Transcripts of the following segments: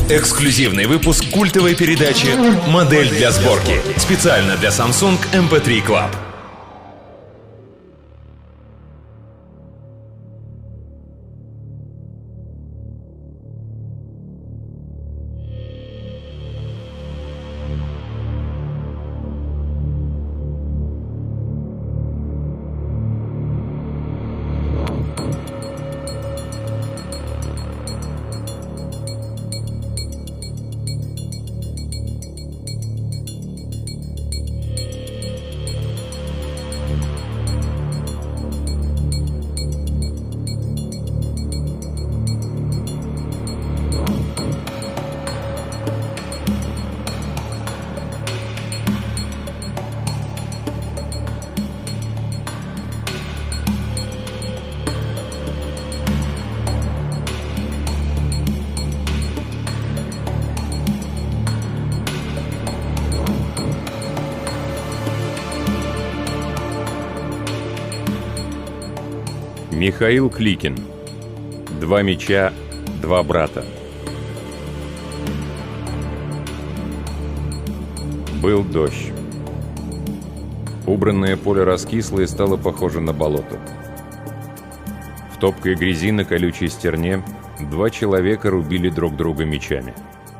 Эксклюзивный выпуск культовой передачи «Модель для сборки». Специально для Samsung MP3 Club. Михаил Кликин. Два меча, два брата. Был дождь. Убранное поле раскисло и стало похоже на болото. В топкой грязи на колючей стерне два человека рубили друг друга мечами.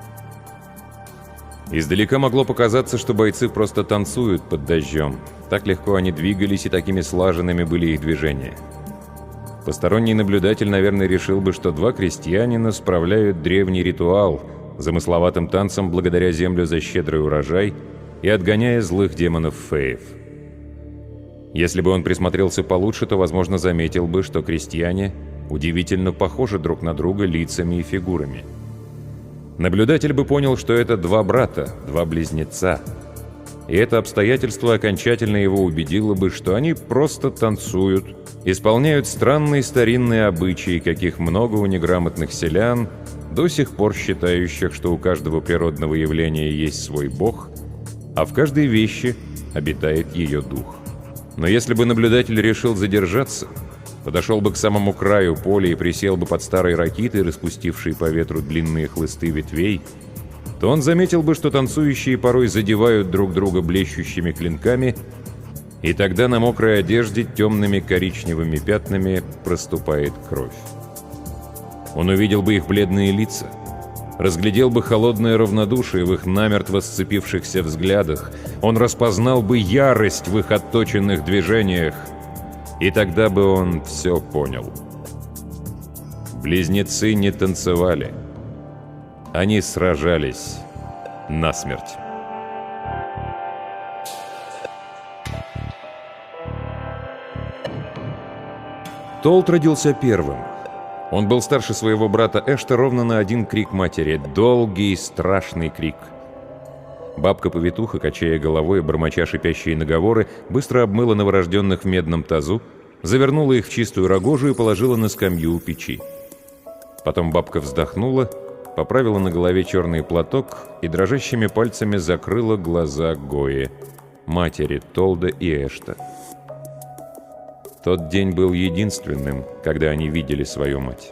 Издалека могло показаться, что бойцы просто танцуют под дождем. Так легко они двигались, и такими слаженными были их движения. Посторонний наблюдатель, наверное, решил бы, что два крестьянина справляют древний ритуал, замысловатым танцем благодаря землю за щедрый урожай и отгоняя злых демонов-феев. Если бы он присмотрелся получше, то, возможно, заметил бы, что крестьяне удивительно похожи друг на друга лицами и фигурами. Наблюдатель бы понял, что это два брата, два близнеца. И это обстоятельство окончательно его убедило бы, что они просто танцуют, исполняют странные старинные обычаи, каких много у неграмотных селян, до сих пор считающих, что у каждого природного явления есть свой бог, а в каждой вещи обитает ее дух. Но если бы наблюдатель решил задержаться, подошел бы к самому краю поля и присел бы под старой ракитой, распустившей по ветру длинные хлысты ветвей, то он заметил бы, что танцующие порой задевают друг друга блещущими клинками, и тогда на мокрой одежде темными коричневыми пятнами проступает кровь. Он увидел бы их бледные лица, разглядел бы холодное равнодушие в их намертво сцепившихся взглядах, он распознал бы ярость в их отточенных движениях, и тогда бы он все понял. Близнецы не танцевали. Они сражались насмерть. Толт родился первым. Он был старше своего брата Эшта ровно на один крик матери. Долгий, страшный крик. Бабка-повитуха, качая головой и бормоча шипящие наговоры, быстро обмыла новорожденных в медном тазу, завернула их в чистую рогожу и положила на скамью у печи. Потом бабка вздохнула, поправила на голове черный платок и дрожащими пальцами закрыла глаза Гое, матери Толда и Эшта. Тот день был единственным, когда они видели свою мать.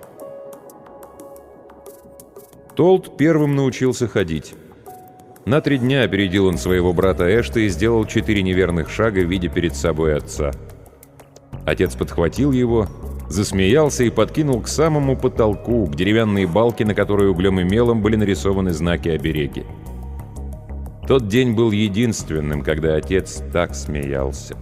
Толд первым научился ходить. На 3 дня опередил он своего брата Эшта и сделал 4 неверных шага, видя перед собой отца. Отец подхватил его, засмеялся и подкинул к самому потолку, к деревянной балке, на которой углем и мелом были нарисованы знаки-обереги. Тот день был единственным, когда отец так смеялся.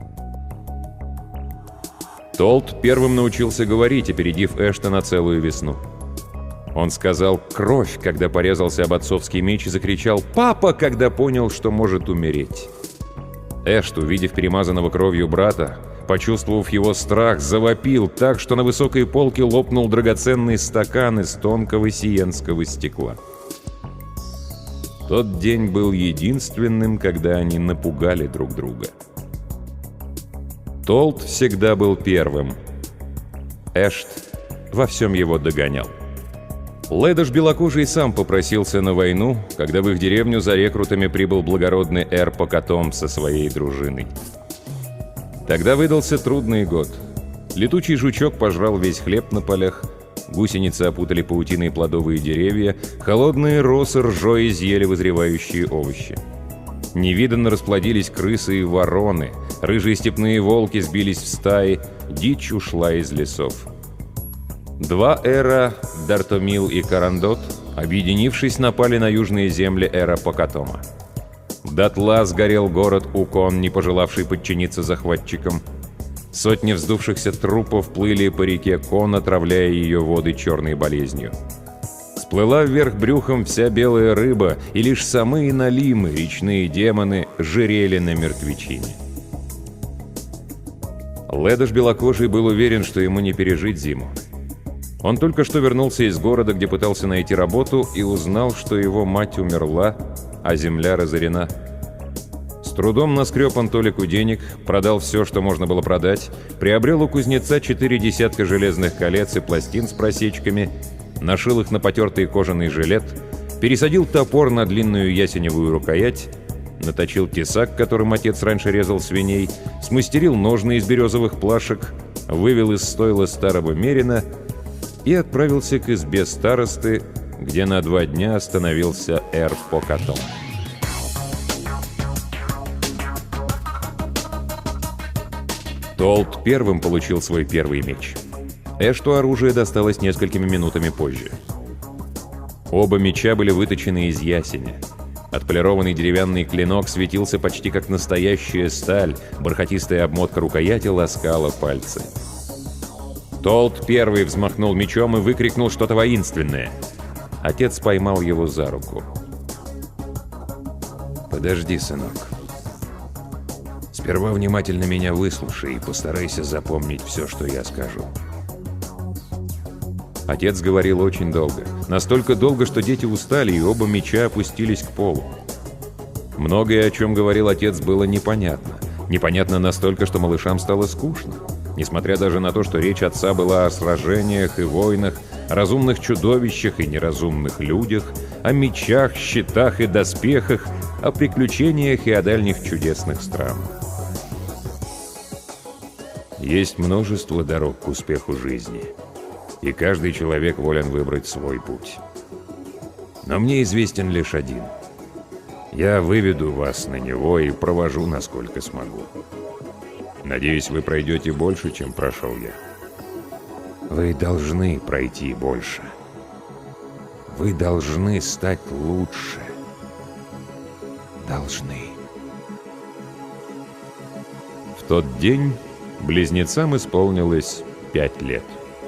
Толд первым научился говорить, опередив Эшта на целую весну. Он сказал «кровь», когда порезался об отцовский меч, и закричал «папа», когда понял, что может умереть. Эшт, увидев перемазанного кровью брата, почувствовав его страх, завопил так, что на высокой полке лопнул драгоценный стакан из тонкого сиенского стекла. Тот день был единственным, когда они напугали друг друга. Толд всегда был первым. Эшт во всем его догонял. Ледош Белокожий сам попросился на войну, когда в их деревню за рекрутами прибыл благородный Эр Покатом со своей дружиной. Тогда выдался трудный год. Летучий жучок пожрал весь хлеб на полях, Гусеницы опутали паутиной плодовые деревья, холодные росы ржой изъели вызревающие овощи. Невиданно расплодились крысы и вороны, рыжие степные волки сбились в стаи, дичь ушла из лесов. Два эра, Дартомил и Карандот, объединившись, напали на южные земли эра Покатома. Дотла сгорел город Укон, не пожелавший подчиниться захватчикам. Сотни вздувшихся трупов плыли по реке Кон, отравляя ее воды черной болезнью. Сплыла вверх брюхом вся белая рыба, и лишь самые налимы, речные демоны, жирели на мертвечине. Ледош белокожий был уверен, что ему не пережить зиму. Он только что вернулся из города, где пытался найти работу, и узнал, что его мать умерла, а земля разорена. С трудом наскреб он толику денег, продал все, что можно было продать, приобрел у кузнеца 4 десятка железных колец и пластин с просечками, нашил их на потертый кожаный жилет, пересадил топор на длинную ясеневую рукоять, наточил тесак, которым отец раньше резал свиней, смастерил ножны из березовых плашек, вывел из стойла старого мерина и отправился к избе старосты, где на 2 дня остановился эр Покатом. Толт первым получил свой первый меч. Эшту оружие досталось несколькими минутами позже. Оба меча были выточены из ясеня. Отполированный деревянный клинок светился почти как настоящая сталь, бархатистая обмотка рукояти ласкала пальцы. Толт первый взмахнул мечом и выкрикнул что-то воинственное. Отец поймал его за руку. «Подожди, сынок. Сперва внимательно меня выслушай и постарайся запомнить все, что я скажу». Отец говорил очень долго. Настолько долго, что дети устали, и оба меча опустились к полу. Многое, о чем говорил отец, было непонятно. Непонятно настолько, что малышам стало скучно. Несмотря даже на то, что речь отца была о сражениях и войнах, о разумных чудовищах и неразумных людях, о мечах, щитах и доспехах, о приключениях и о дальних чудесных странах. Есть множество дорог к успеху жизни, и каждый человек волен выбрать свой путь. Но мне известен лишь один. Я выведу вас на него и провожу, насколько смогу. Надеюсь, вы пройдете больше, чем прошел я. Вы должны пройти больше. Вы должны стать лучше. Должны. В тот день близнецам исполнилось 5 лет.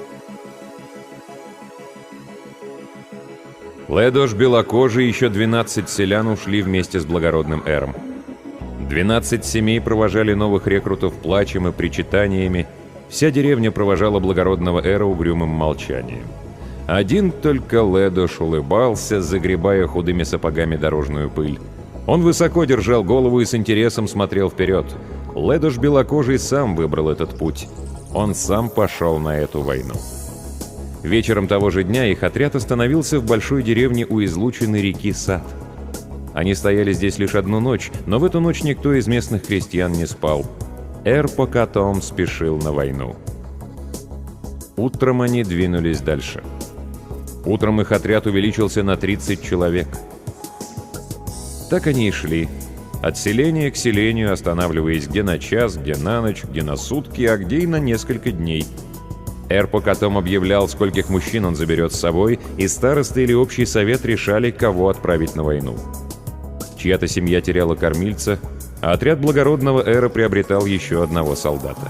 Ледош белокожий и еще 12 селян ушли вместе с благородным эром. 12 семей провожали новых рекрутов плачем и причитаниями. Вся деревня провожала благородного эра угрюмым молчанием. Один только Ледош улыбался, загребая худыми сапогами дорожную пыль. Он высоко держал голову и с интересом смотрел вперед. Ледош белокожий сам выбрал этот путь. Он сам пошел на эту войну. Вечером того же дня их отряд остановился в большой деревне у излученной реки Сад. Они стояли здесь лишь одну ночь, но в эту ночь никто из местных крестьян не спал. Эр Покатом спешил на войну. Утром они двинулись дальше. Утром их отряд увеличился на 30 человек. Так они и шли. От селения к селению, останавливаясь где на час, где на ночь, где на сутки, а где и на несколько дней. Эр Покатом объявлял, скольких мужчин он заберет с собой, и староста или общий совет решали, кого отправить на войну. Чья-то семья теряла кормильца, а отряд благородного эра приобретал еще одного солдата.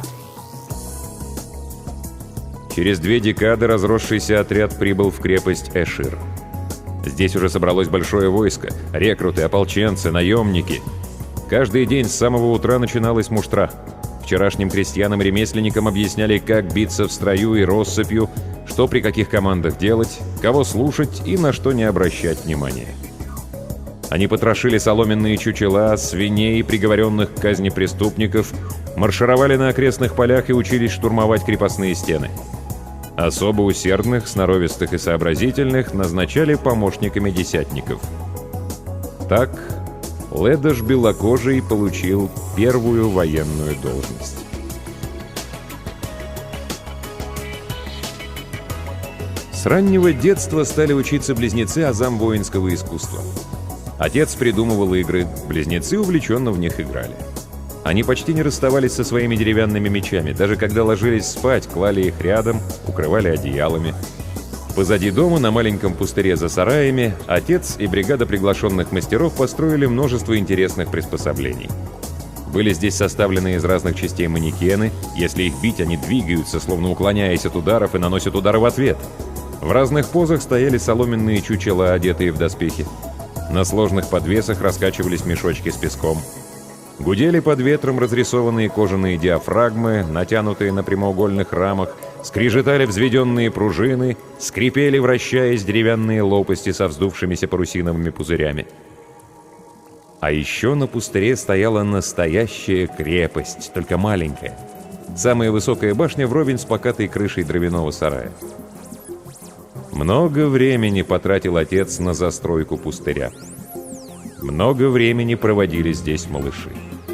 Через 2 декады разросшийся отряд прибыл в крепость Эшир. Здесь уже собралось большое войско, рекруты, ополченцы, наемники. Каждый день с самого утра начиналась муштра. Вчерашним крестьянам-ремесленникам объясняли, как биться в строю и россыпью, что при каких командах делать, кого слушать и на что не обращать внимания. Они потрошили соломенные чучела, свиней, приговоренных к казни преступников, маршировали на окрестных полях и учились штурмовать крепостные стены. Особо усердных, сноровистых и сообразительных назначали помощниками десятников. Так Ледош белокожий получил первую военную должность. раннего детства стали учиться близнецы азам воинского искусства. Отец придумывал игры, близнецы увлеченно в них играли. Они почти не расставались со своими деревянными мечами, даже когда ложились спать, клали их рядом, укрывали одеялами. Позади дома, на маленьком пустыре за сараями, отец и бригада приглашенных мастеров построили множество интересных приспособлений. Были здесь составлены из разных частей манекены. Если их бить, они двигаются, словно уклоняясь от ударов, и наносят удары в ответ. В разных позах стояли соломенные чучела, одетые в доспехи. На сложных подвесах раскачивались мешочки с песком. Гудели под ветром разрисованные кожаные диафрагмы, натянутые на прямоугольных рамах, скрежетали взведенные пружины, скрипели, вращаясь, деревянные лопасти со вздувшимися парусиновыми пузырями. А еще на пустыре стояла настоящая крепость, только маленькая. Самая высокая башня вровень с покатой крышей дровяного сарая. Много времени потратил отец на застройку пустыря. Много времени проводили здесь малыши.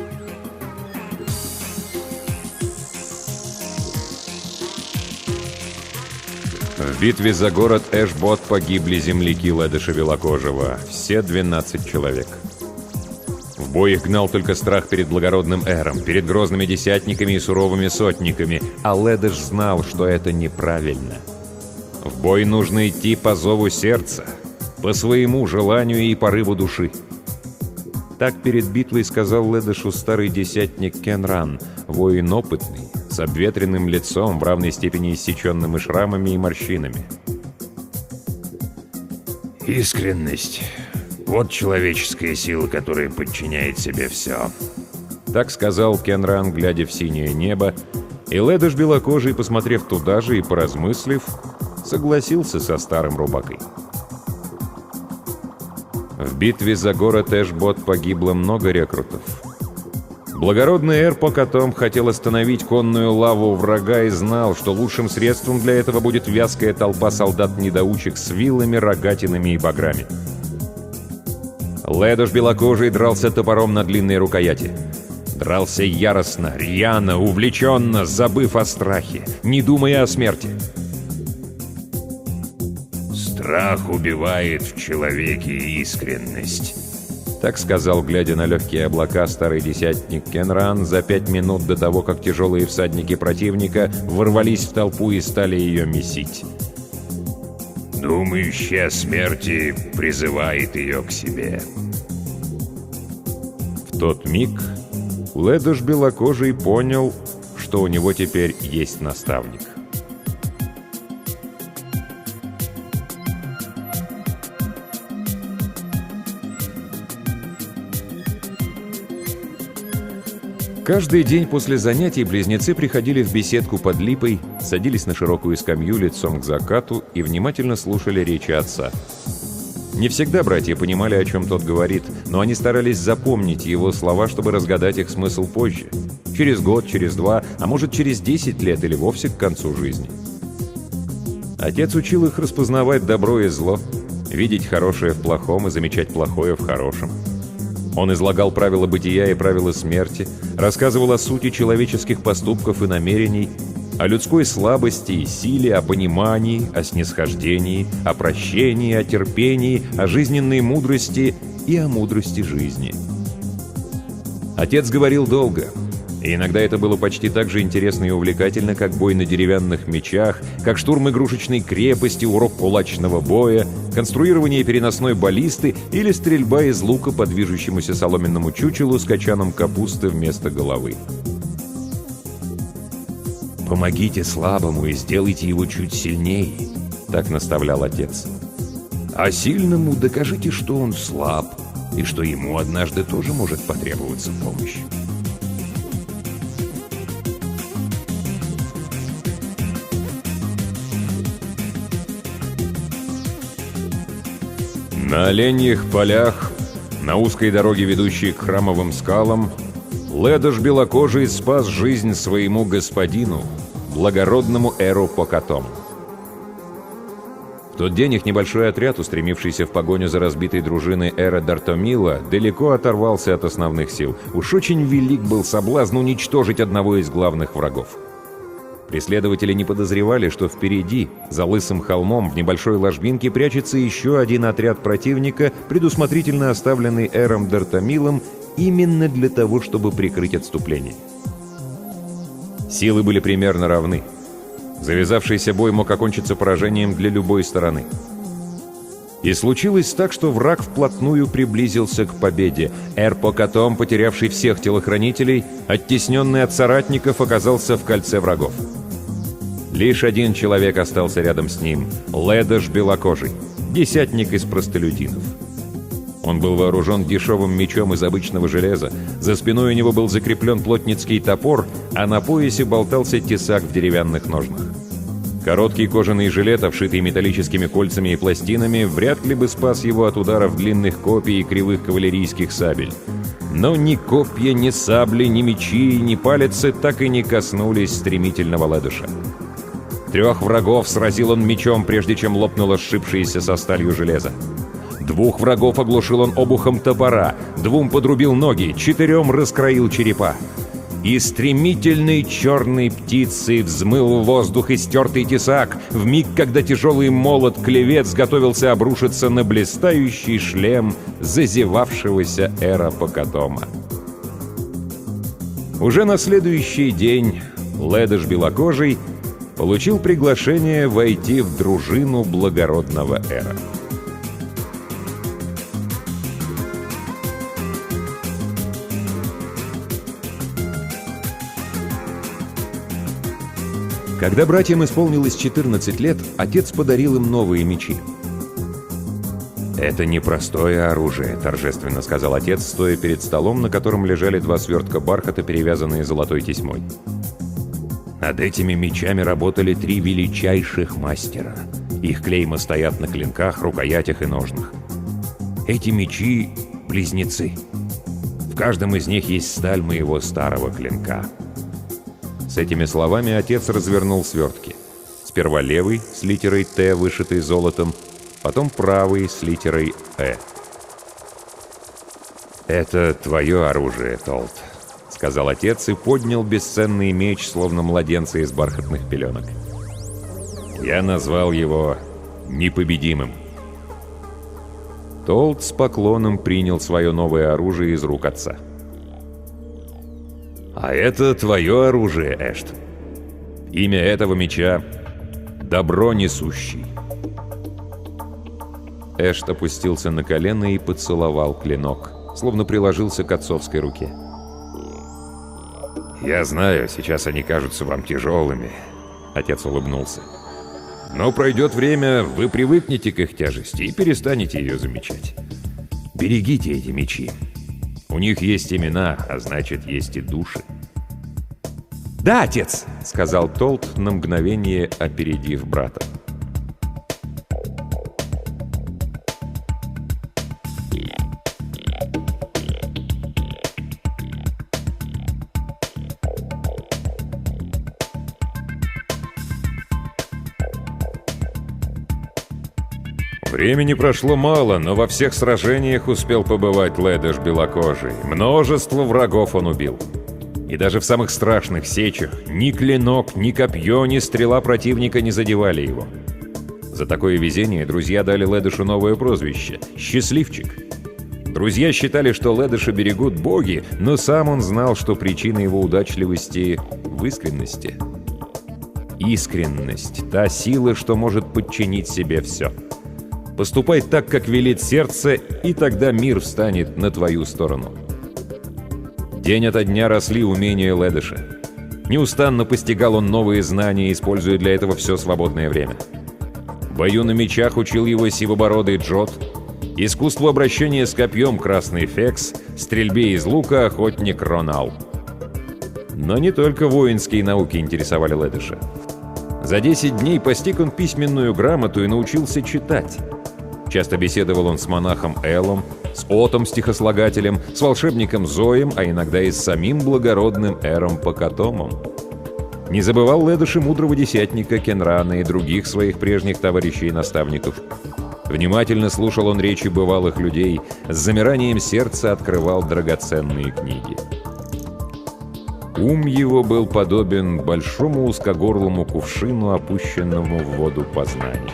В битве за город Эшбот погибли земляки Ледыша Белокожего, все 12 человек. В бой их гнал только страх перед благородным Эром, перед грозными десятниками и суровыми сотниками, а Ледыш знал, что это неправильно. В бой нужно идти по зову сердца, по своему желанию и порыву души. Так перед битвой сказал Ледышу старый десятник Кенран, воин опытный, с обветренным лицом, в равной степени иссеченным и шрамами, и морщинами. Искренность — вот человеческая сила, которая подчиняет себе все. Так сказал Кенран, глядя в синее небо, и Ледыш Белокожий, посмотрев туда же и поразмыслив, согласился со старым рубакой. В битве за город Эшбот погибло много рекрутов. Благородный Эр Покатом хотел остановить конную лаву врага и знал, что лучшим средством для этого будет вязкая толпа солдат-недоучек с вилами, рогатинами и баграми. Ледыш Белокожий дрался топором на длинной рукояти. Дрался яростно, рьяно, увлеченно, забыв о страхе, не думая о смерти. Страх убивает в человеке искренность. Так сказал, глядя на легкие облака, старый десятник Кенран за 5 минут до того, как тяжелые всадники противника ворвались в толпу и стали ее месить. Думающий о смерти призывает ее к себе. В тот миг Ледыш Белокожий понял, что у него теперь есть наставник. Каждый день после занятий близнецы приходили в беседку под липой, садились на широкую скамью лицом к закату и внимательно слушали речи отца. Не всегда братья понимали, о чем тот говорит, но они старались запомнить его слова, чтобы разгадать их смысл позже. Через год, через 2, а может через 10 лет или вовсе к концу жизни. Отец учил их распознавать добро и зло, видеть хорошее в плохом и замечать плохое в хорошем. Он излагал правила бытия и правила смерти, рассказывал о сути человеческих поступков и намерений, о людской слабости и силе, о понимании, о снисхождении, о прощении, о терпении, о жизненной мудрости и о мудрости жизни. Отец говорил долго, и иногда это было почти так же интересно и увлекательно, как бой на деревянных мечах, как штурм игрушечной крепости, урок кулачного боя, конструирование переносной баллисты или стрельба из лука по движущемуся соломенному чучелу с качаном капусты вместо головы. «Помогите слабому и сделайте его чуть сильнее», — так наставлял отец. «А сильному докажите, что он слаб, и что ему однажды тоже может потребоваться помощь». На оленьих полях, на узкой дороге, ведущей к храмовым скалам, Ледыш Белокожий спас жизнь своему господину, благородному Эру Покатом. В тот день их небольшой отряд, устремившийся в погоню за разбитой дружиной Эра Дартомила, далеко оторвался от основных сил. Уж очень велик был соблазн уничтожить одного из главных врагов. Преследователи не подозревали, что впереди, за лысым холмом, в небольшой ложбинке прячется еще один отряд противника, предусмотрительно оставленный Эром Д'Артамилом именно для того, чтобы прикрыть отступление. Силы были примерно равны. Завязавшийся бой мог окончиться поражением для любой стороны. И случилось так, что враг вплотную приблизился к победе. Эр-Покатом, потерявший всех телохранителей, оттесненный от соратников, оказался в кольце врагов. Лишь один человек остался рядом с ним — Ледош Белокожий, десятник из простолюдинов. Он был вооружен дешевым мечом из обычного железа, за спиной у него был закреплен плотницкий топор, а на поясе болтался тесак в деревянных ножнах. Короткий кожаный жилет, обшитый металлическими кольцами и пластинами, вряд ли бы спас его от ударов длинных копий и кривых кавалерийских сабель. Но ни копья, ни сабли, ни мечи, ни палицы так и не коснулись стремительного Ледоша. 3 врагов сразил он мечом, прежде чем лопнуло сшибшееся со сталью железо. 2 врагов оглушил он обухом топора, 2 подрубил ноги, 4 раскроил черепа. И стремительной черной птицей взмыл в воздух истертый тесак, в миг, когда тяжелый молот-клевец готовился обрушиться на блистающий шлем зазевавшегося Эра-Покатома. Уже на следующий день Ледош Белокожий получил приглашение войти в дружину благородного Эра. Когда братьям исполнилось 14 лет, отец подарил им новые мечи. «Это непростое оружие», — торжественно сказал отец, стоя перед столом, на котором лежали 2 свертка бархата, перевязанные золотой тесьмой. «Над этими мечами работали 3 величайших мастера. Их клейма стоят на клинках, рукоятях и ножнах. Эти мечи — близнецы. В каждом из них есть сталь моего старого клинка». С этими словами отец развернул свертки. Сперва левый с литерой «Т», вышитой золотом, потом правый с литерой «Э». «Это твое оружие, Толт», — сказал отец и поднял бесценный меч, словно младенца из бархатных пеленок. «Я назвал его непобедимым». Толт с поклоном принял свое новое оружие из рук отца. «А это твое оружие, Эштон. Имя этого меча — Добро Несущий». Эшт опустился на колено и поцеловал клинок, словно приложился к отцовской руке. «Я знаю, сейчас они кажутся вам тяжелыми», — отец улыбнулся. «Но пройдет время, вы привыкнете к их тяжести и перестанете ее замечать. Берегите эти мечи. У них есть имена, а значит, есть и души». «Да, отец!» — сказал Толт, на мгновение опередив брата. Времени прошло мало, но во всех сражениях успел побывать Ледош Белокожий. Множество врагов он убил. И даже в самых страшных сечах ни клинок, ни копье, ни стрела противника не задевали его. За такое везение друзья дали Ледошу новое прозвище — «Счастливчик». Друзья считали, что Ледоша берегут боги, но сам он знал, что причина его удачливости в искренности. Искренность — та сила, что может подчинить себе все. Поступай так, как велит сердце, и тогда мир встанет на твою сторону. День ото дня росли умения Ледоша. Неустанно постигал он новые знания, используя для этого все свободное время. Бою на мечах учил его сивобородый Джот, искусству обращения с копьем красный Фекс, стрельбе из лука охотник Ронал. Но не только воинские науки интересовали Ледоша. За 10 дней постиг он письменную грамоту и научился читать. Часто беседовал он с монахом Элом, с Отом стихослагателем, с волшебником Зоем, а иногда и с самим благородным Эром Покатомом. Не забывал Ледош и мудрого десятника Кенрана и других своих прежних товарищей и наставников. Внимательно слушал он речи бывалых людей, с замиранием сердца открывал драгоценные книги. Ум его был подобен большому узкогорлому кувшину, опущенному в воду познания.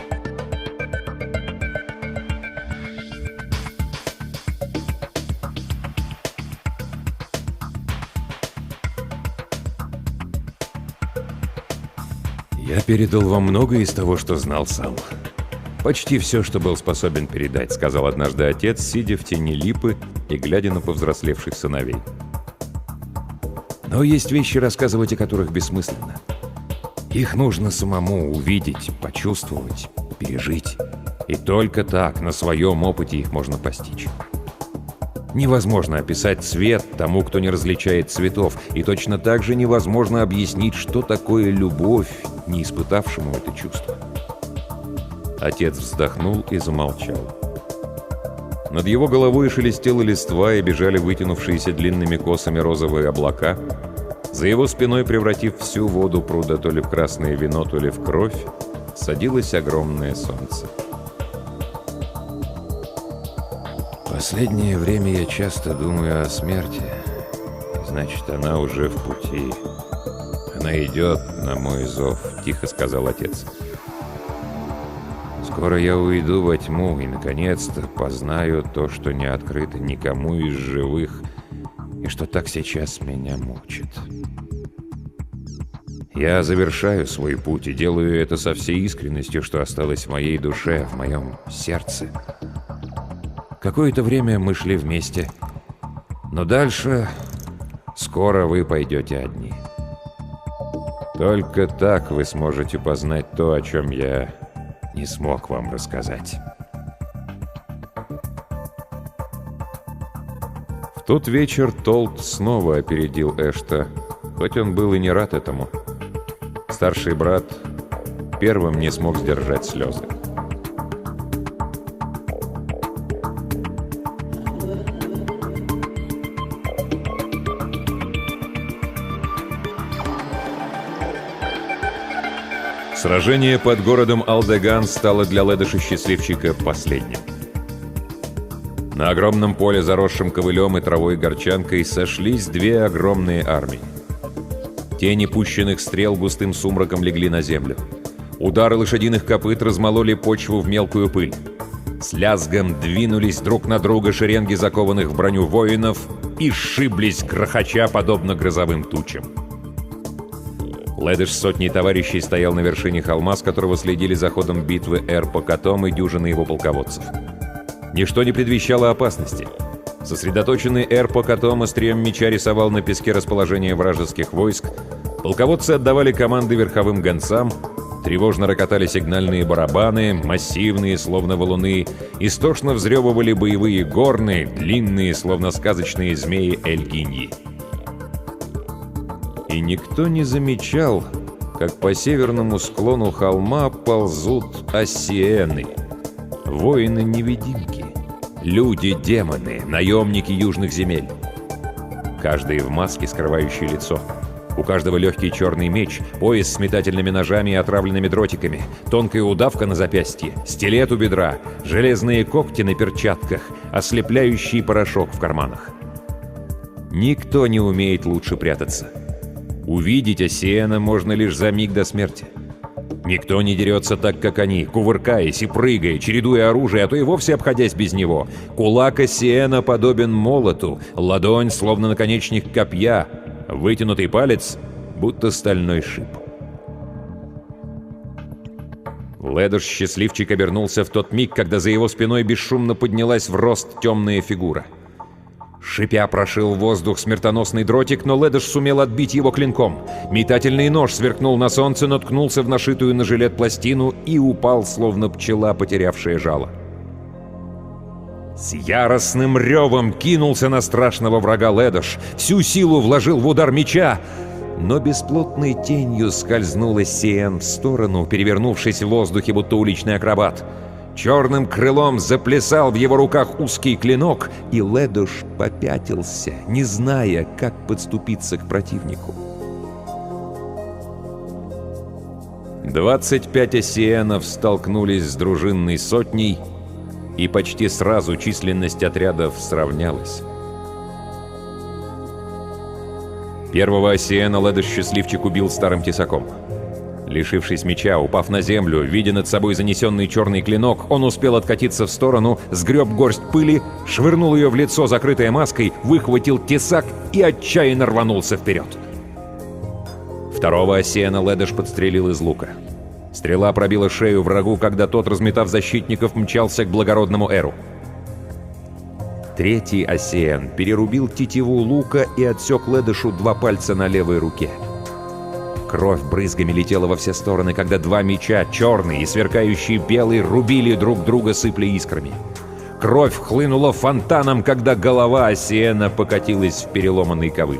«Я передал вам многое из того, что знал сам. Почти все, что был способен передать», — сказал однажды отец, сидя в тени липы и глядя на повзрослевших сыновей. «Но есть вещи, рассказывать о которых бессмысленно. Их нужно самому увидеть, почувствовать, пережить. И только так, на своем опыте их можно постичь. Невозможно описать цвет тому, кто не различает цветов, и точно так же невозможно объяснить, что такое любовь, не испытавшему это чувство». Отец вздохнул и замолчал. Над его головой шелестела листва и бежали вытянувшиеся длинными косами розовые облака. За его спиной, превратив всю воду пруда то ли в красное вино, то ли в кровь, садилось огромное солнце. «Последнее время я часто думаю о смерти. Значит, она уже в пути. Она идет на мой зов», — тихо сказал отец. «Скоро я уйду во тьму и, наконец-то, познаю то, что не открыто никому из живых, и что так сейчас меня мучит. Я завершаю свой путь и делаю это со всей искренностью, что осталось в моей душе, в моем сердце. Какое-то время мы шли вместе, но дальше скоро вы пойдете одни. Только так вы сможете познать то, о чем я не смог вам рассказать». В тот вечер Толт снова опередил Эшта, хоть он был и не рад этому. Старший брат первым не смог сдержать слезы. Сражение под городом Алдеган стало для Лэдэша-счастливчика последним. На огромном поле, заросшем ковылем и травой горчанкой, сошлись две огромные армии. Тени пущенных стрел густым сумраком легли на землю. Удары лошадиных копыт размололи почву в мелкую пыль. С лязгом двинулись друг на друга шеренги закованных в броню воинов и сшиблись, грохоча, подобно грозовым тучам. Лэдэш с сотней товарищей стоял на вершине холма, с которого следили за ходом битвы Эр-Покатом и дюжины его полководцев. Ничто не предвещало опасности. Сосредоточенный Эр-Покатом острием меча рисовал на песке расположение вражеских войск, полководцы отдавали команды верховым гонцам, тревожно рокотали сигнальные барабаны, массивные, словно валуны, истошно взрёвывали боевые горны, длинные, словно сказочные змеи Эльгиньи. И никто не замечал, как по северному склону холма ползут осиены, воины-невидимки, люди-демоны, наемники южных земель. Каждый в маске, скрывающей лицо. У каждого легкий черный меч, пояс с метательными ножами и отравленными дротиками, тонкая удавка на запястье, стилет у бедра, железные когти на перчатках, ослепляющий порошок в карманах. Никто не умеет лучше прятаться. Увидеть осиена можно лишь за миг до смерти. Никто не дерется так, как они, кувыркаясь и прыгая, чередуя оружие, а то и вовсе обходясь без него. Кулак осиена подобен молоту, ладонь, словно наконечник копья, вытянутый палец, будто стальной шип. Лэдэш-счастливчик обернулся в тот миг, когда за его спиной бесшумно поднялась в рост темная фигура. Шипя прошил воздух смертоносный дротик, но Лэдэш сумел отбить его клинком. Метательный нож сверкнул на солнце, наткнулся в нашитую на жилет пластину и упал, словно пчела, потерявшая жало. С яростным ревом кинулся на страшного врага Лэдэш, всю силу вложил в удар меча, но бесплотной тенью скользнул осиен в сторону, перевернувшись в воздухе, будто уличный акробат. Черным крылом заплясал в его руках узкий клинок, и Лэдэш попятился, не зная, как подступиться к противнику. 25 осиенов столкнулись с дружинной сотней, и почти сразу численность отрядов сравнялась. Первого Осиэна Лэдэш-счастливчик убил старым тесаком. Лишившись меча, упав на землю, видя над собой занесенный черный клинок, он успел откатиться в сторону, сгреб горсть пыли, швырнул ее в лицо, закрытое маской, выхватил тесак и отчаянно рванулся вперед. Второго Осиэна Лэдэш подстрелил из лука. Стрела пробила шею врагу, когда тот, разметав защитников, мчался к благородному Эру. Третий Осиэн перерубил тетиву лука и отсек Лэдэшу 2 пальца на левой руке. Кровь брызгами летела во все стороны, когда 2 меча, черный и сверкающий белый, рубили друг друга, сыпля искрами. Кровь хлынула фонтаном, когда голова Осиэна покатилась в переломанный ковыль.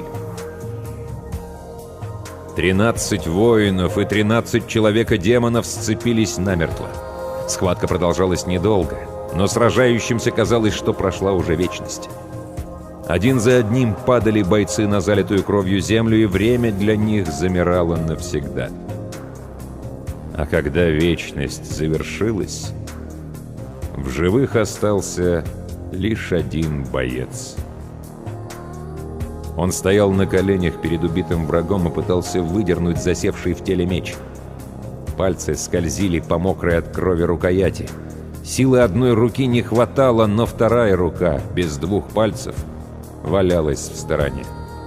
13 воинов и 13 человека-демонов сцепились намертво. Схватка продолжалась недолго, но сражающимся казалось, что прошла уже вечность. Один за одним падали бойцы на залитую кровью землю, и время для них замирало навсегда. А когда вечность завершилась, в живых остался лишь один боец. Он стоял на коленях перед убитым врагом и пытался выдернуть засевший в теле меч. Пальцы скользили по мокрой от крови рукояти. Силы одной руки не хватало, но вторая рука, без 2 пальцев, валялась в стороне.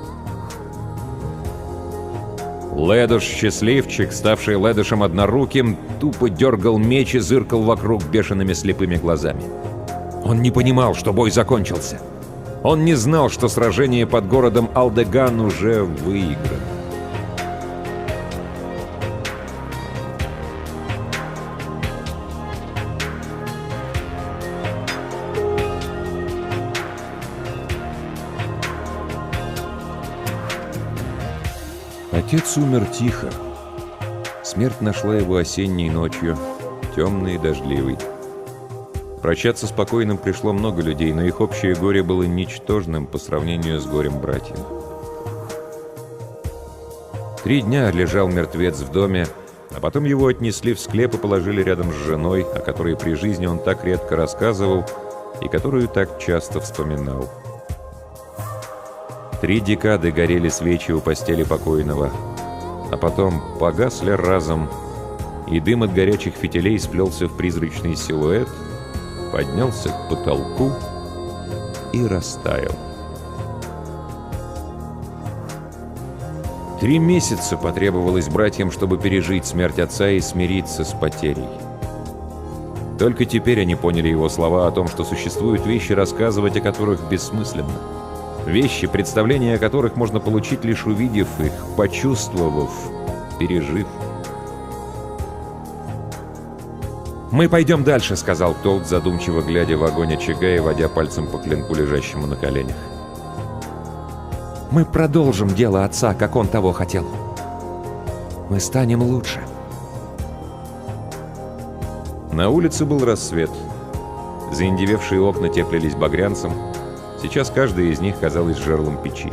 Лэдэш-счастливчик, ставший Лэдэшем одноруким, тупо дергал меч и зыркал вокруг бешеными слепыми глазами. Он не понимал, что бой закончился. Он не знал, что сражение под городом Алдеган уже выиграно. Отец умер тихо. Смерть нашла его осенней ночью, темной и дождливой. Прощаться с покойным пришло много людей, но их общее горе было ничтожным по сравнению с горем братьев. 3 дня лежал мертвец в доме, а потом его отнесли в склеп и положили рядом с женой, о которой при жизни он так редко рассказывал и которую так часто вспоминал. 3 декады горели свечи у постели покойного, а потом погасли разом, и дым от горячих фитилей сплелся в призрачный силуэт, поднялся к потолку и растаял. 3 месяца потребовалось братьям, чтобы пережить смерть отца и смириться с потерей. Только теперь они поняли его слова о том, что существуют вещи, рассказывать о которых бессмысленно. Вещи, представления о которых можно получить, лишь увидев их, почувствовав, пережив. «Мы пойдем дальше», — сказал Толт, задумчиво глядя в огонь очага и водя пальцем по клинку, лежащему на коленях. «Мы продолжим дело отца, как он того хотел. Мы станем лучше». На улице был рассвет. Заиндевевшие окна теплились багрянцем. Сейчас каждая из них казалась жерлом печи.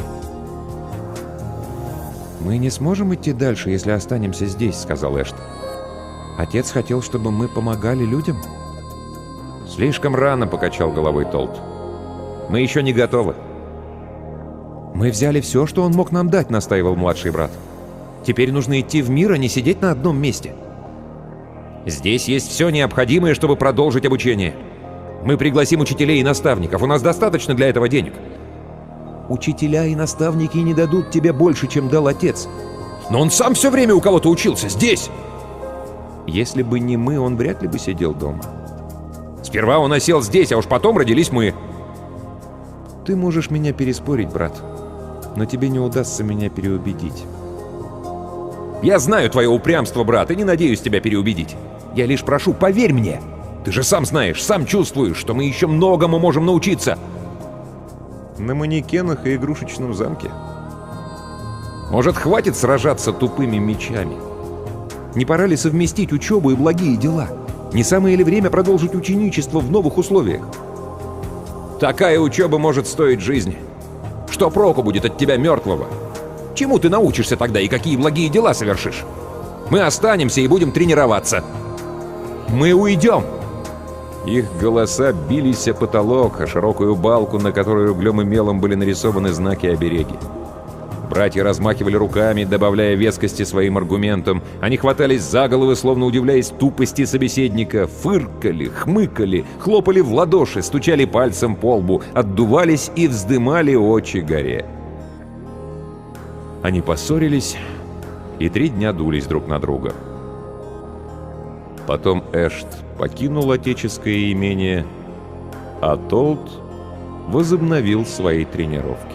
«Мы не сможем идти дальше, если останемся здесь», — сказал Эштон. «Отец хотел, чтобы мы помогали людям». «Слишком рано», — покачал головой Толт. «Мы еще не готовы». «Мы взяли все, что он мог нам дать», — настаивал младший брат. «Теперь нужно идти в мир, а не сидеть на одном месте». «Здесь есть все необходимое, чтобы продолжить обучение. Мы пригласим учителей и наставников. У нас достаточно для этого денег». «Учителя и наставники не дадут тебе больше, чем дал отец». «Но он сам все время у кого-то учился. Здесь!» «Если бы не мы, он вряд ли бы сидел дома». «Сперва он осел здесь, а уж потом родились мы». «Ты можешь меня переспорить, брат, но тебе не удастся меня переубедить». «Я знаю твое упрямство, брат, и не надеюсь тебя переубедить. Я лишь прошу, поверь мне. Ты же сам знаешь, сам чувствуешь, что мы еще многому можем научиться». «На манекенах и игрушечном замке». «Может, хватит сражаться тупыми мечами? Не пора ли совместить учебу и благие дела? Не самое ли время продолжить ученичество в новых условиях?» «Такая учеба может стоить жизни. Что проку будет от тебя мертвого? Чему ты научишься тогда и какие благие дела совершишь? Мы останемся и будем тренироваться. Мы уйдем!» Их голоса бились о потолок, о широкую балку, на которой углем и мелом были нарисованы знаки-обереги. Братья размахивали руками, добавляя вескости своим аргументам. Они хватались за головы, словно удивляясь тупости собеседника, фыркали, хмыкали, хлопали в ладоши, стучали пальцем по лбу, отдувались и вздымали очи горе. Они поссорились и 3 дня дулись друг на друга. Потом Эшт покинул отеческое имение, а Толд возобновил свои тренировки.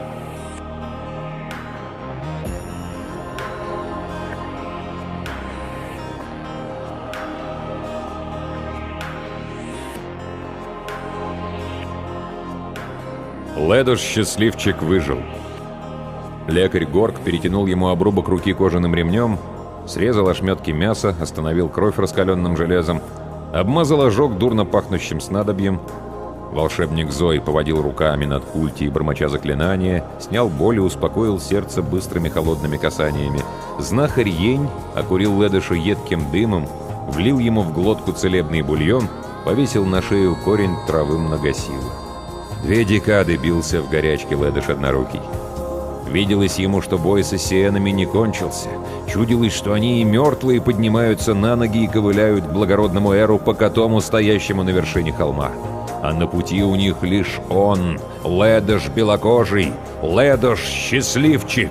Ледош счастливчик выжил. Лекарь Горг перетянул ему обрубок руки кожаным ремнем, срезал ошметки мяса, остановил кровь раскаленным железом, обмазал ожог дурно пахнущим снадобьем. Волшебник Зой поводил руками над культей, бормоча заклинания, снял боль и успокоил сердце быстрыми холодными касаниями. Знахарь Йень окурил Ледоша едким дымом, влил ему в глотку целебный бульон, повесил на шею корень травы многосилы. 2 декады бился в горячке Ледош Однорукий. Виделось ему, что бой с ассиенами не кончился. Чудилось, что они и мертвые поднимаются на ноги и ковыляют к благородному Эру Покатому, стоящему на вершине холма. А на пути у них лишь он, Ледош Белокожий, Ледош Счастливчик.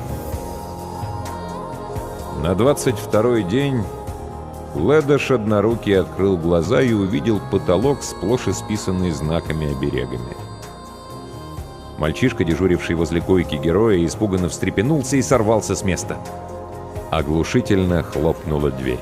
На 22-й день Ледош Однорукий открыл глаза и увидел потолок, сплошь исписанный знаками-оберегами. Мальчишка, дежуривший возле койки героя, испуганно встрепенулся и сорвался с места. Оглушительно хлопнула дверь.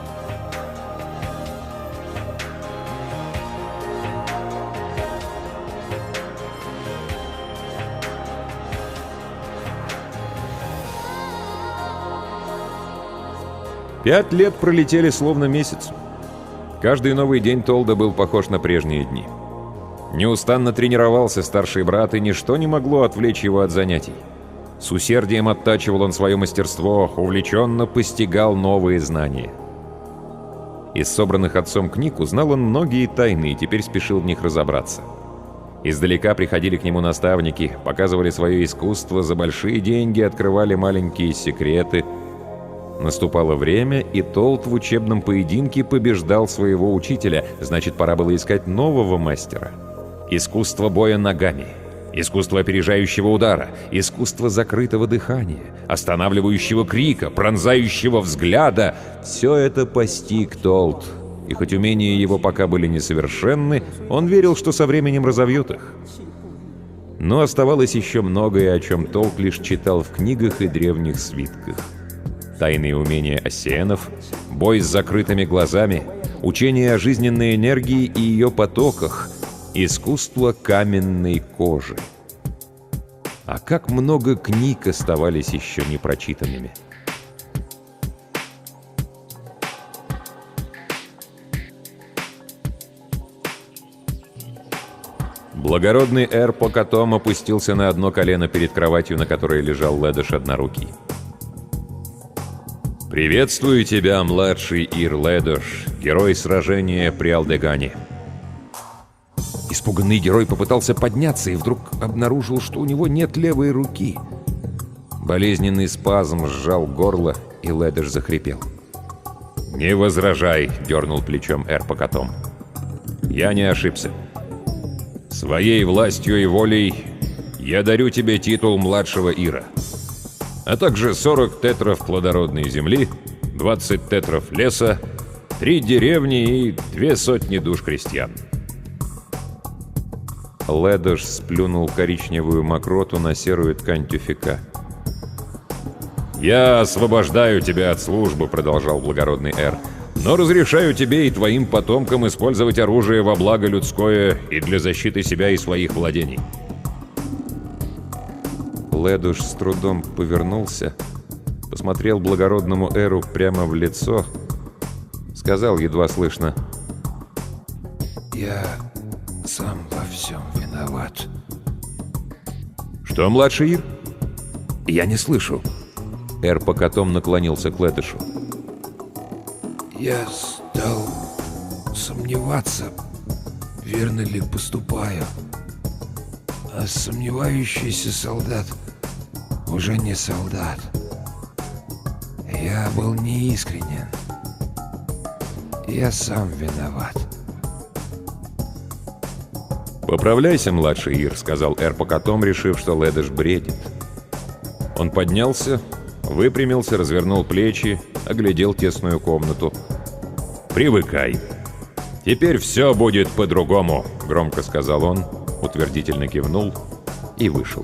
Пять лет пролетели словно месяц. Каждый новый день Толда был похож на прежние дни. Неустанно тренировался старший брат, и ничто не могло отвлечь его от занятий. С усердием оттачивал он свое мастерство, увлеченно постигал новые знания. Из собранных отцом книг узнал он многие тайны и теперь спешил в них разобраться. Издалека приходили к нему наставники, показывали свое искусство, за большие деньги открывали маленькие секреты. Наступало время, и Толд в учебном поединке побеждал своего учителя, значит, пора было искать нового мастера. Искусство боя ногами, искусство опережающего удара, искусство закрытого дыхания, останавливающего крика, пронзающего взгляда — все это постиг Толд. И хоть умения его пока были несовершенны, он верил, что со временем разовьет их. Но оставалось еще многое, о чем Толд лишь читал в книгах и древних свитках. Тайные умения ассиенов, бой с закрытыми глазами, учение о жизненной энергии и ее потоках, искусство каменной кожи. А как много книг оставались еще непрочитанными. Благородный Эр Покатом опустился на одно колено перед кроватью, на которой лежал Ледош Однорукий. «Приветствую тебя, младший Ир Ледош, герой сражения при Алдегане». Испуганный герой попытался подняться и вдруг обнаружил, что у него нет левой руки. Болезненный спазм сжал горло, и Ледош захрипел. «Не возражай», — дернул плечом Эр Покатом. «Я не ошибся. Своей властью и волей я дарю тебе титул младшего Ира, а также 40 тетров плодородной земли, 20 тетров леса, 3 деревни и 200 душ крестьян». Ледош сплюнул коричневую мокроту на серую ткань тюфяка. «Я освобождаю тебя от службы», — продолжал благородный Эр, «но разрешаю тебе и твоим потомкам использовать оружие во благо людское и для защиты себя и своих владений». Ледош с трудом повернулся, посмотрел благородному Эру прямо в лицо, сказал едва слышно: «Я сам во всем виноват». «Что, младший Ир?» «Я не слышу». Эр Покатом наклонился к Ледошу. «Я стал сомневаться, верно ли поступаю. А сомневающийся солдат уже не солдат. Я был неискренен. Я сам виноват. «Поправляйся, младший Ир», — сказал Эр Покатом, решив, что Ледыш бредит. Он поднялся, выпрямился, развернул плечи, оглядел тесную комнату. «Привыкай. Теперь все будет по-другому», — громко сказал он, утвердительно кивнул и вышел.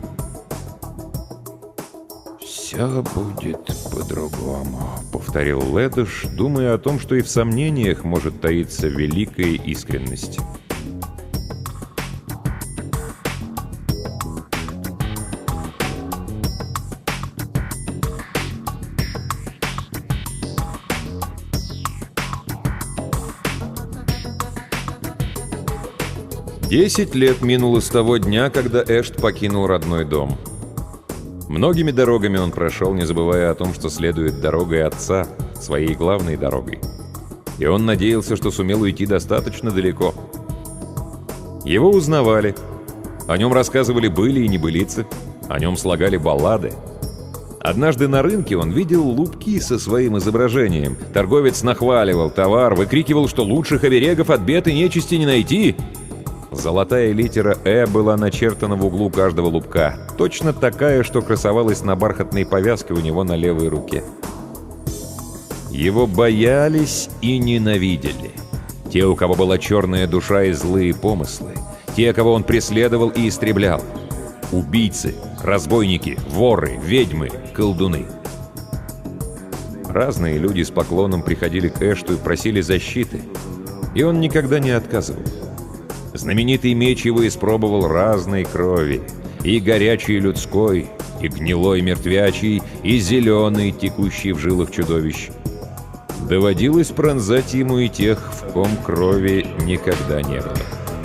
«Все будет по-другому», — повторил Ледыш, думая о том, что и в сомнениях может таиться великая искренность. Десять лет минуло с того дня, когда Эшт покинул родной дом. Многими дорогами он прошел, не забывая о том, что следует дорогой отца, своей главной дорогой. И он надеялся, что сумел уйти достаточно далеко. Его узнавали. О нем рассказывали были и небылицы. О нем слагали баллады. Однажды на рынке он видел лупки со своим изображением. Торговец нахваливал товар, выкрикивал, что лучших оберегов от бед и нечисти не найти. Золотая литера «Э» была начертана в углу каждого лупка, точно такая, что красовалась на бархатной повязке у него на левой руке. Его боялись и ненавидели. Те, у кого была черная душа и злые помыслы. Те, кого он преследовал и истреблял. Убийцы, разбойники, воры, ведьмы, колдуны. Разные люди с поклоном приходили к Эшту и просили защиты, и он никогда не отказывал. Знаменитый меч его испробовал разной крови, и горячей людской, и гнилой мертвячей, и зеленой, текущей в жилах чудовищ. Доводилось пронзать ему и тех, в ком крови никогда не было.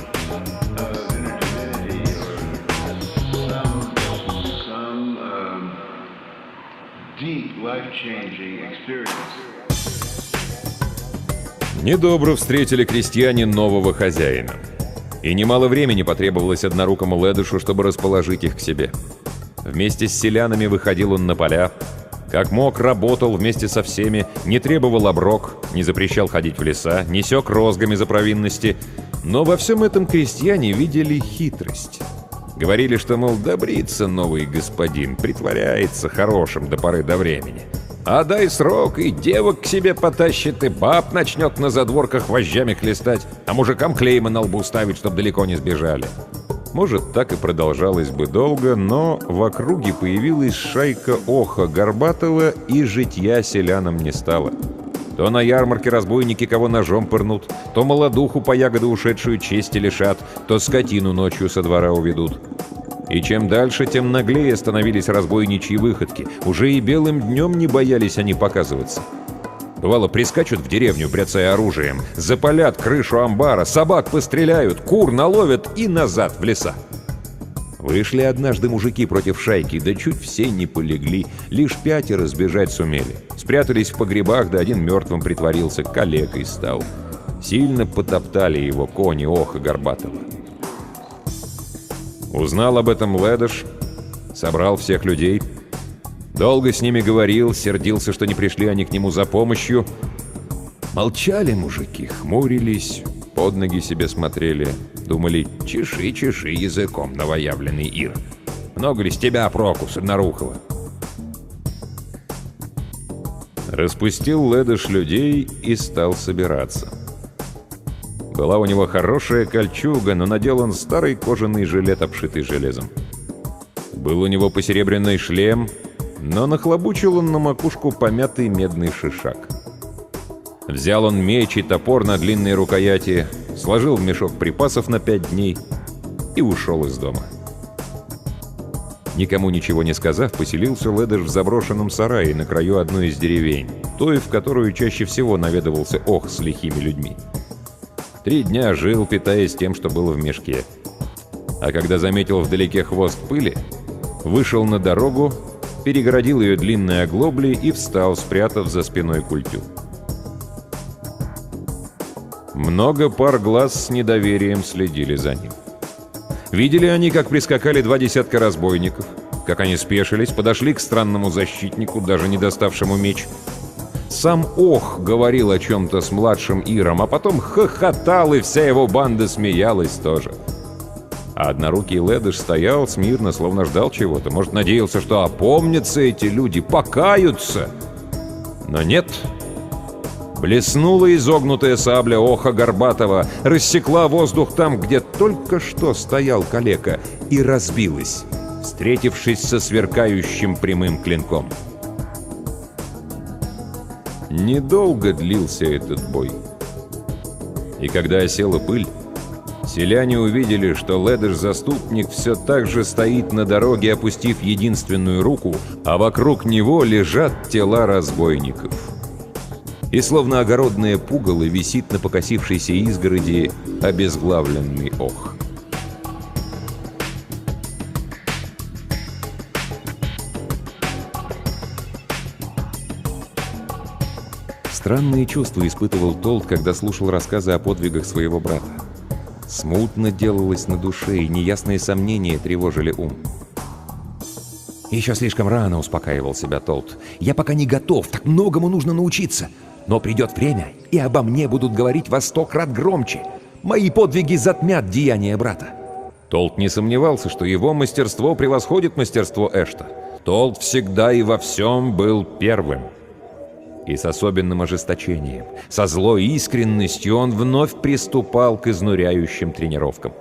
Недобро встретили крестьяне нового хозяина. И немало времени потребовалось однорукому Ледышу, чтобы расположить их к себе. Вместе с селянами выходил он на поля. Как мог, работал вместе со всеми, не требовал оброк, не запрещал ходить в леса, не сёк розгами за провинности. Но во всем этом крестьяне видели хитрость. Говорили, что, мол, добрится новый господин, притворяется хорошим до поры до времени. А дай срок, и девок к себе потащит, и баб начнет на задворках вожжами хлестать, а мужикам клейма на лбу ставить, чтоб далеко не сбежали. Может, так и продолжалось бы долго, но в округе появилась шайка Оха Горбатова, и житья селянам не стало. То на ярмарке разбойники кого ножом пырнут, то молодуху по ягоды ушедшую чести лишат, то скотину ночью со двора уведут. И чем дальше, тем наглее становились разбойничьи выходки. Уже и белым днем не боялись они показываться. Бывало, прискачут в деревню, бряцая оружием, запалят крышу амбара, собак постреляют, кур наловят и назад в леса. Вышли однажды мужики против шайки, да чуть все не полегли, лишь 5 сбежать сумели. Спрятались в погребах, да один мертвым притворился, калекой стал. Сильно потоптали его кони Оха Горбатова. Узнал об этом Ледыш, собрал всех людей, долго с ними говорил, сердился, что не пришли они к нему за помощью. Молчали мужики, хмурились, под ноги себе смотрели, думали: чеши языком, новоявленный Ир. Много ли с тебя проку, Сырнорухова? Распустил Ледыш людей и стал собираться. Была у него хорошая кольчуга, но надел он старый кожаный жилет, обшитый железом. Был у него посеребряный шлем, но нахлобучил он на макушку помятый медный шишак. Взял он меч и топор на длинной рукояти, сложил в мешок припасов на 5 дней и ушел из дома. Никому ничего не сказав, поселился Ледыш в заброшенном сарае на краю одной из деревень, той, в которую чаще всего наведывался Ох с лихими людьми. 3 дня жил, питаясь тем, что было в мешке. А когда заметил вдалеке хвост пыли, вышел на дорогу, перегородил ее длинной оглоблей и встал, спрятав за спиной культю. Много пар глаз с недоверием следили за ним. Видели они, как прискакали 2 десятка разбойников, как они спешились, подошли к странному защитнику, даже не доставшему меч. Сам Ох говорил о чем-то с младшим Иром, а потом хохотал, и вся его банда смеялась тоже. А однорукий Ледыш стоял смирно, словно ждал чего-то. Может, надеялся, что опомнятся эти люди, покаются. Но нет. Блеснула изогнутая сабля Оха Горбатого, рассекла воздух там, где только что стоял калека, и разбилась, встретившись со сверкающим прямым клинком. Недолго длился этот бой. И когда осела пыль, селяне увидели, что Ледыш-заступник все так же стоит на дороге, опустив единственную руку, а вокруг него лежат тела разбойников. И словно огородное пугало висит на покосившейся изгороди обезглавленный Ох. Странные чувства испытывал Толт, когда слушал рассказы о подвигах своего брата. Смутно делалось на душе, и неясные сомнения тревожили ум. «Еще слишком рано», — успокаивал себя Толт. «Я пока не готов, так многому нужно научиться. Но придет время, и обо мне будут говорить во 100 крат громче. Мои подвиги затмят деяния брата». Толт не сомневался, что его мастерство превосходит мастерство Эшта. Толт всегда и во всем был первым. И с особенным ожесточением, со злой искренностью он вновь приступал к изнуряющим тренировкам.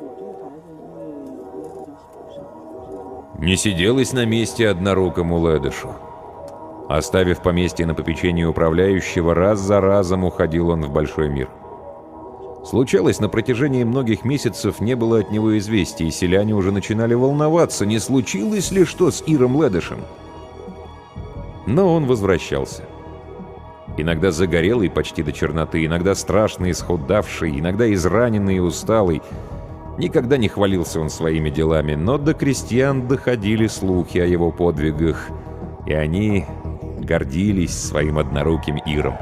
Не сиделось на месте однорукому Ледышу. Оставив поместье на попечении управляющего, раз за разом уходил он в большой мир. Случалось, на протяжении многих месяцев не было от него известий, и селяне уже начинали волноваться, не случилось ли что с Иром Ледышем. Но он возвращался. Иногда загорелый почти до черноты, иногда страшно исхудавший, иногда израненный и усталый. Никогда не хвалился он своими делами, но до крестьян доходили слухи о его подвигах, и они гордились своим одноруким Иром.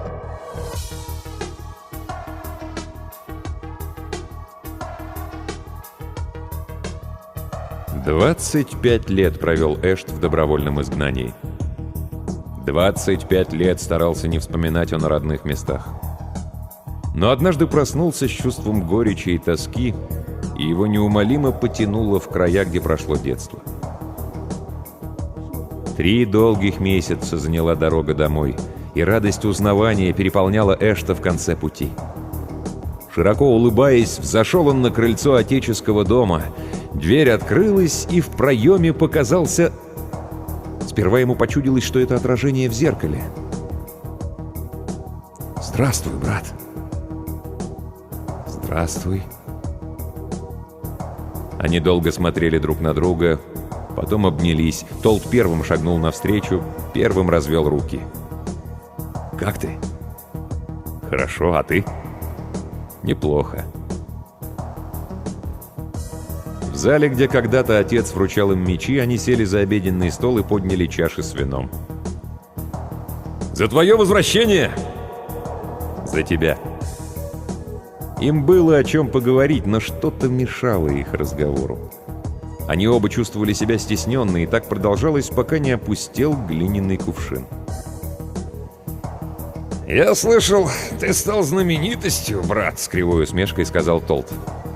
«25 лет провел Эшт в добровольном изгнании. 25 лет старался не вспоминать он о родных местах. Но однажды проснулся с чувством горечи и тоски, и его неумолимо потянуло в края, где прошло детство. 3 долгих месяца заняла дорога домой, и радость узнавания переполняла Эшта в конце пути. Широко улыбаясь, взошел он на крыльцо отеческого дома. Дверь открылась, и в проеме показался... Сперва ему почудилось, что это отражение в зеркале. «Здравствуй, брат!» «Здравствуй!» Они долго смотрели друг на друга, потом обнялись. Толт первым шагнул навстречу, первым развел руки. «Как ты?» «Хорошо, а ты?» «Неплохо». В зале, где когда-то отец вручал им мечи, они сели за обеденный стол и подняли чаши с вином. «За твое возвращение!» «За тебя!» Им было о чем поговорить, но что-то мешало их разговору. Они оба чувствовали себя стесненно, и так продолжалось, пока не опустел глиняный кувшин. «Я слышал, ты стал знаменитостью, брат», — с кривой усмешкой сказал Толт.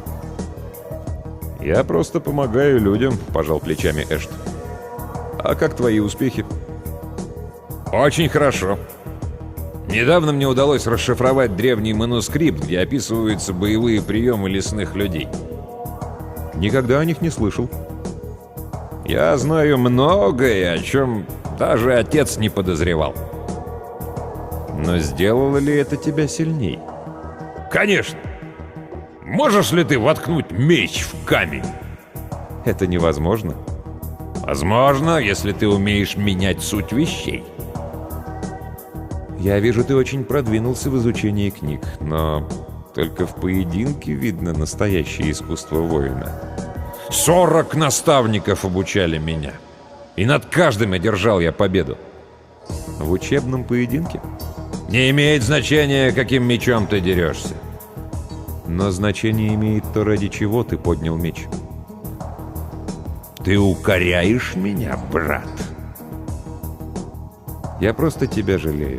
«Я просто помогаю людям», — пожал плечами Эшт. «А как твои успехи?» «Очень хорошо. Недавно мне удалось расшифровать древний манускрипт, где описываются боевые приемы лесных людей». «Никогда о них не слышал». «Я знаю многое, о чем даже отец не подозревал». «Но сделало ли это тебя сильней?» «Конечно! Можешь ли ты воткнуть меч в камень?» «Это невозможно». «Возможно, если ты умеешь менять суть вещей». «Я вижу, ты очень продвинулся в изучении книг, но только в поединке видно настоящее искусство воина». 40 наставников обучали меня, и над каждым одержал я победу. В учебном поединке? Не имеет значения, каким мечом ты дерешься. Но значение имеет то, ради чего ты поднял меч. Ты укоряешь меня, брат? Я просто тебя жалею.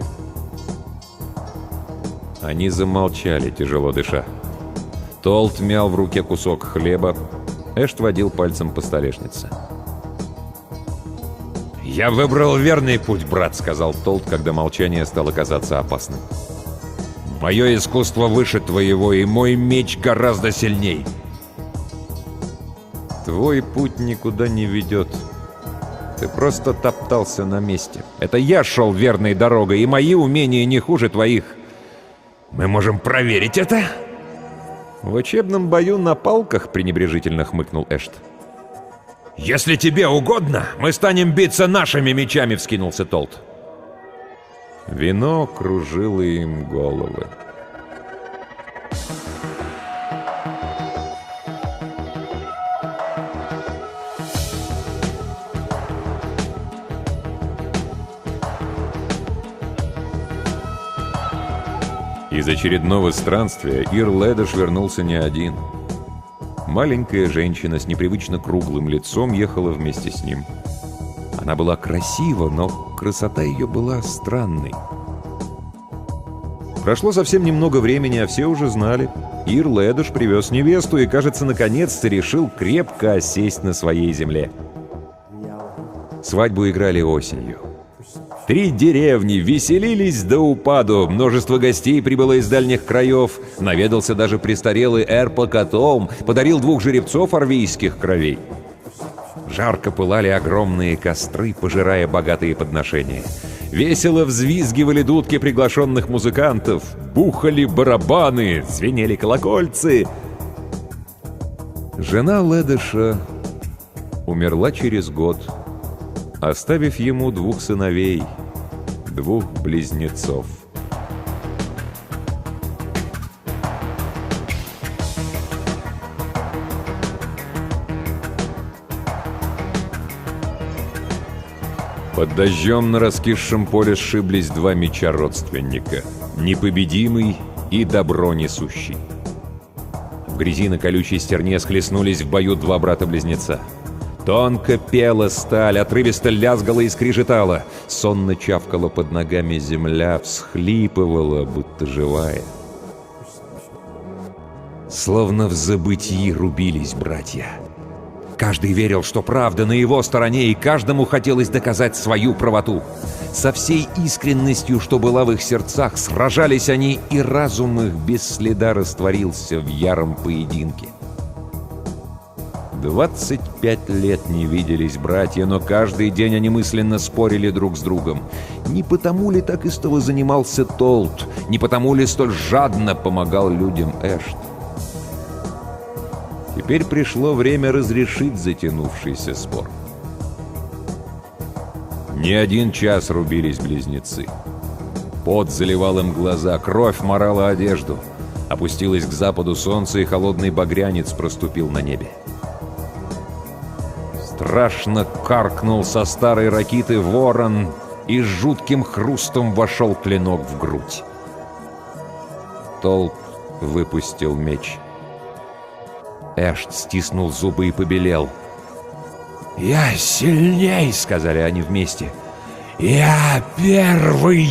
Они замолчали, тяжело дыша. Толт мял в руке кусок хлеба. Эшт водил пальцем по столешнице. «Я выбрал верный путь, брат», — Сказал Толт, когда молчание стало казаться опасным. «Мое искусство выше твоего, и мой меч гораздо сильней». Твой путь никуда не ведет. Ты просто топтался на месте. Это я шел верной дорогой, и мои умения не хуже твоих. Мы можем проверить это? В учебном бою на палках, пренебрежительно хмыкнул Эшт. «Если тебе угодно, мы станем биться нашими мечами», — вскинулся Толт. Вино кружило им головы. Из очередного странствия Ир Ледеш вернулся не один. Маленькая женщина с непривычно круглым лицом ехала вместе с ним. Она была красива, но красота ее была странной. Прошло совсем немного времени, а все уже знали. Ир Ледеш привез невесту и, кажется, наконец-то решил крепко осесть на своей земле. Свадьбу играли осенью. 3 деревни веселились до упаду, множество гостей прибыло из дальних краев, наведался даже престарелый Эрпа Котом, подарил 2 жеребцов орвийских кровей. Жарко пылали огромные костры, пожирая богатые подношения. Весело взвизгивали дудки приглашенных музыкантов, бухали барабаны, звенели колокольцы. Жена Ледеша умерла через год, оставив ему 2 сыновей, 2 близнецов. Под дождем на раскисшем поле сшиблись 2 меча родственника — непобедимый и добро несущий. В грязи на колючей стерне схлестнулись в бою 2 брата-близнеца. Тонко пела сталь, отрывисто лязгала и скрижетала. Сонно чавкала под ногами земля, всхлипывала, будто живая. Словно в забытии рубились братья. Каждый верил, что правда на его стороне, и каждому хотелось доказать свою правоту. Со всей искренностью, что была в их сердцах, сражались они, и разум их без следа растворился в яром поединке. 25 лет не виделись братья, но каждый день они мысленно спорили друг с другом. Не потому ли так истово занимался Толт, не потому ли столь жадно помогал людям Эшт? Теперь пришло время разрешить затянувшийся спор. Не 1 час рубились близнецы. Пот заливал им глаза, кровь морала одежду. Опустилось к западу солнце, и холодный багрянец проступил на небе. Страшно каркнул со старой ракиты ворон, и с жутким хрустом вошел клинок в грудь. Толт выпустил меч. Эшт стиснул зубы и побелел. «Я сильней!» — сказали они вместе. «Я первый!»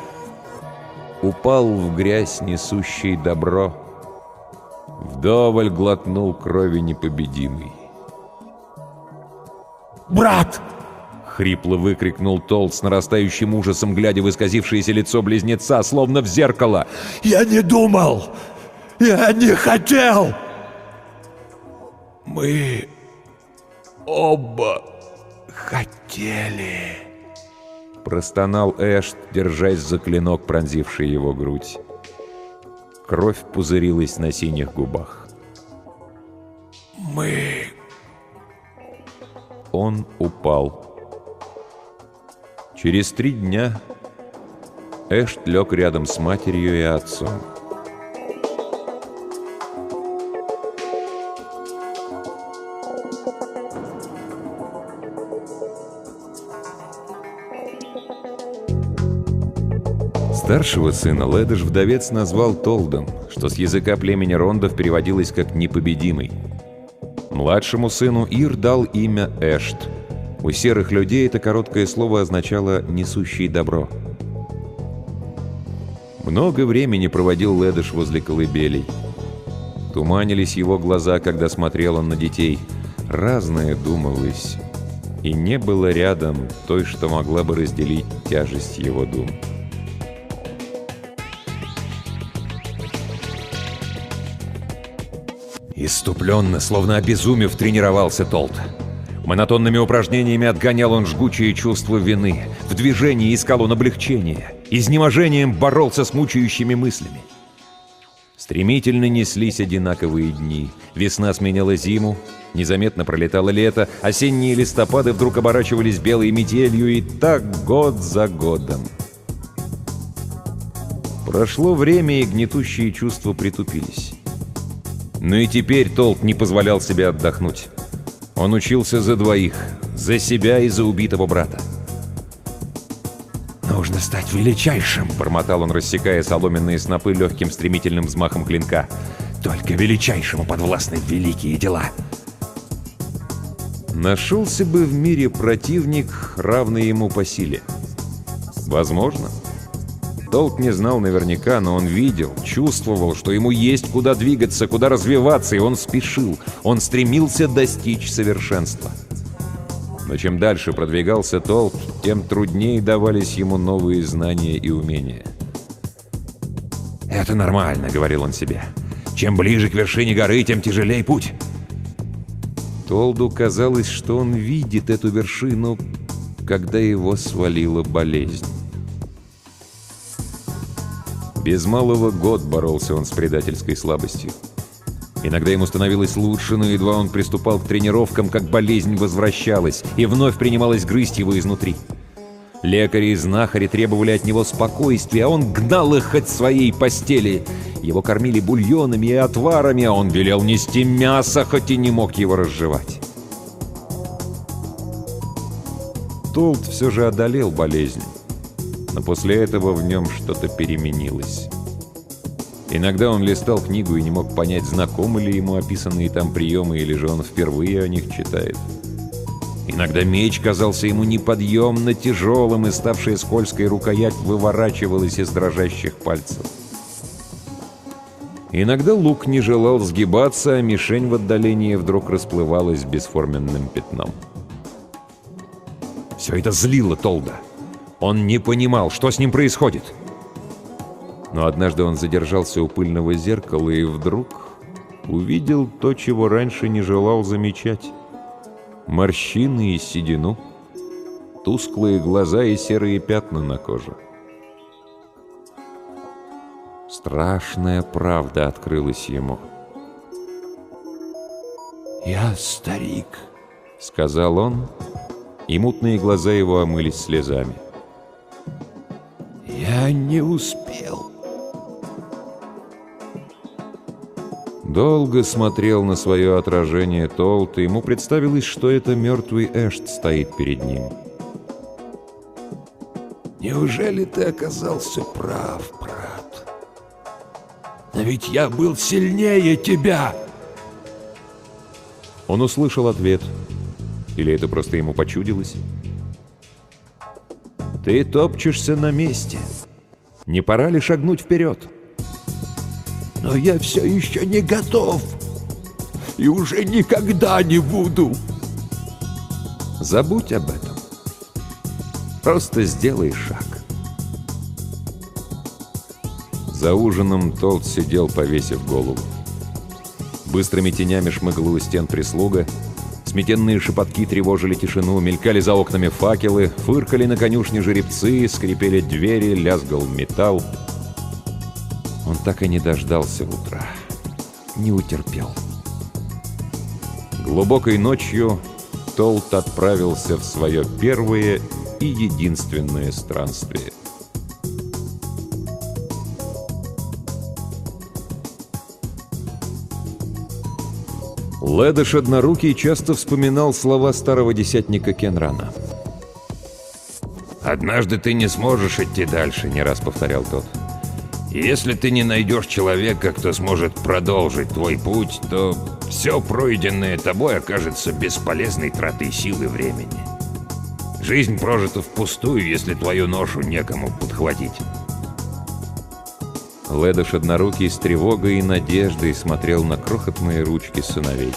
Упал в грязь, несущий добро. Вдоволь глотнул крови непобедимый. «Брат!» — хрипло выкрикнул Толт с нарастающим ужасом, глядя в исказившееся лицо близнеца, словно в зеркало. «Я не думал! Я не хотел! Мы оба хотели!» Простонал Эшт, держась за клинок, пронзивший его грудь. Кровь пузырилась на синих губах. «Мы...» Он упал. Через 3 дня Эшт лег рядом с матерью и отцом. Старшего сына Ледеш вдовец назвал Толдом, что с языка племени Рондов переводилось как «непобедимый». Младшему сыну Ир дал имя Эшт. У серых людей это короткое слово означало «несущий добро». Много времени проводил Ледыш возле колыбелей. Туманились его глаза, когда смотрел он на детей. Разное думалось, и не было рядом той, что могла бы разделить тяжесть его дум. Исступленно, словно обезумев, тренировался Толт. Монотонными упражнениями отгонял он жгучее чувство вины. В движении искал он облегчения. Изнеможением боролся с мучающими мыслями. Стремительно неслись одинаковые дни. Весна сменяла зиму, незаметно пролетало лето, осенние листопады вдруг оборачивались белой метелью, и так год за годом. Прошло время, и гнетущие чувства притупились. Но и теперь Толт не позволял себе отдохнуть. Он учился за двоих, за себя и за убитого брата. «Нужно стать величайшим», — бормотал он, рассекая соломенные снопы легким стремительным взмахом клинка. «Только величайшему подвластны великие дела». Нашелся бы в мире противник, равный ему по силе. Возможно. Толт не знал наверняка, но он видел, чувствовал, что ему есть куда двигаться, куда развиваться, и он спешил. Он стремился достичь совершенства. Но чем дальше продвигался Толт, тем труднее давались ему новые знания и умения. «Это нормально», — говорил он себе. «Чем ближе к вершине горы, тем тяжелее путь». Толду казалось, что он видит эту вершину, когда его свалила болезнь. Без малого год боролся он с предательской слабостью. Иногда ему становилось лучше, но едва он приступал к тренировкам, как болезнь возвращалась и вновь принималась грызть его изнутри. Лекари и знахари требовали от него спокойствия, а он гнал их от своей постели. Его кормили бульонами и отварами, а он велел нести мясо, хоть и не мог его разжевать. Толт все же одолел болезнь, но после этого в нем что-то переменилось. Иногда он листал книгу и не мог понять, знакомы ли ему описанные там приемы, или же он впервые о них читает. Иногда меч казался ему неподъемно тяжелым, и ставшая скользкой рукоять выворачивалась из дрожащих пальцев. Иногда лук не желал сгибаться, а мишень в отдалении вдруг расплывалась бесформенным пятном. Все это злило Толда. Он не понимал, что с ним происходит. Но однажды он задержался у пыльного зеркала и вдруг увидел то, чего раньше не желал замечать. Морщины и седину, тусклые глаза и серые пятна на коже. Страшная правда открылась ему. «Я старик», — сказал он, и мутные глаза его омылись слезами. «Я не успел». Долго смотрел на свое отражение Толт, и ему представилось, что это мертвый Эшт стоит перед ним. «Неужели ты оказался прав, брат? Но ведь я был сильнее тебя!» Он услышал ответ. Или это просто ему почудилось? «Ты топчешься на месте. Не пора ли шагнуть вперед?» «Но я все еще не готов. И уже никогда не буду». Забудь об этом. Просто сделай шаг. За ужином Толт сидел, повесив голову. Быстрыми тенями шмыгла у стен прислуга. Сметенные шепотки тревожили тишину, мелькали за окнами факелы, фыркали на конюшне жеребцы, скрипели двери, лязгал металл. Он так и не дождался утра. Не утерпел. Глубокой ночью Толт отправился в свое первое и единственное странствие. Ледыш Однорукий часто вспоминал слова старого десятника Кенрана. «Однажды ты не сможешь идти дальше», — не раз повторял тот. «Если ты не найдешь человека, кто сможет продолжить твой путь, то все пройденное тобой окажется бесполезной тратой сил и времени. Жизнь прожита впустую, если твою ношу некому подхватить. Ледош однорукий с тревогой и надеждой смотрел на крохотные ручки сыновей.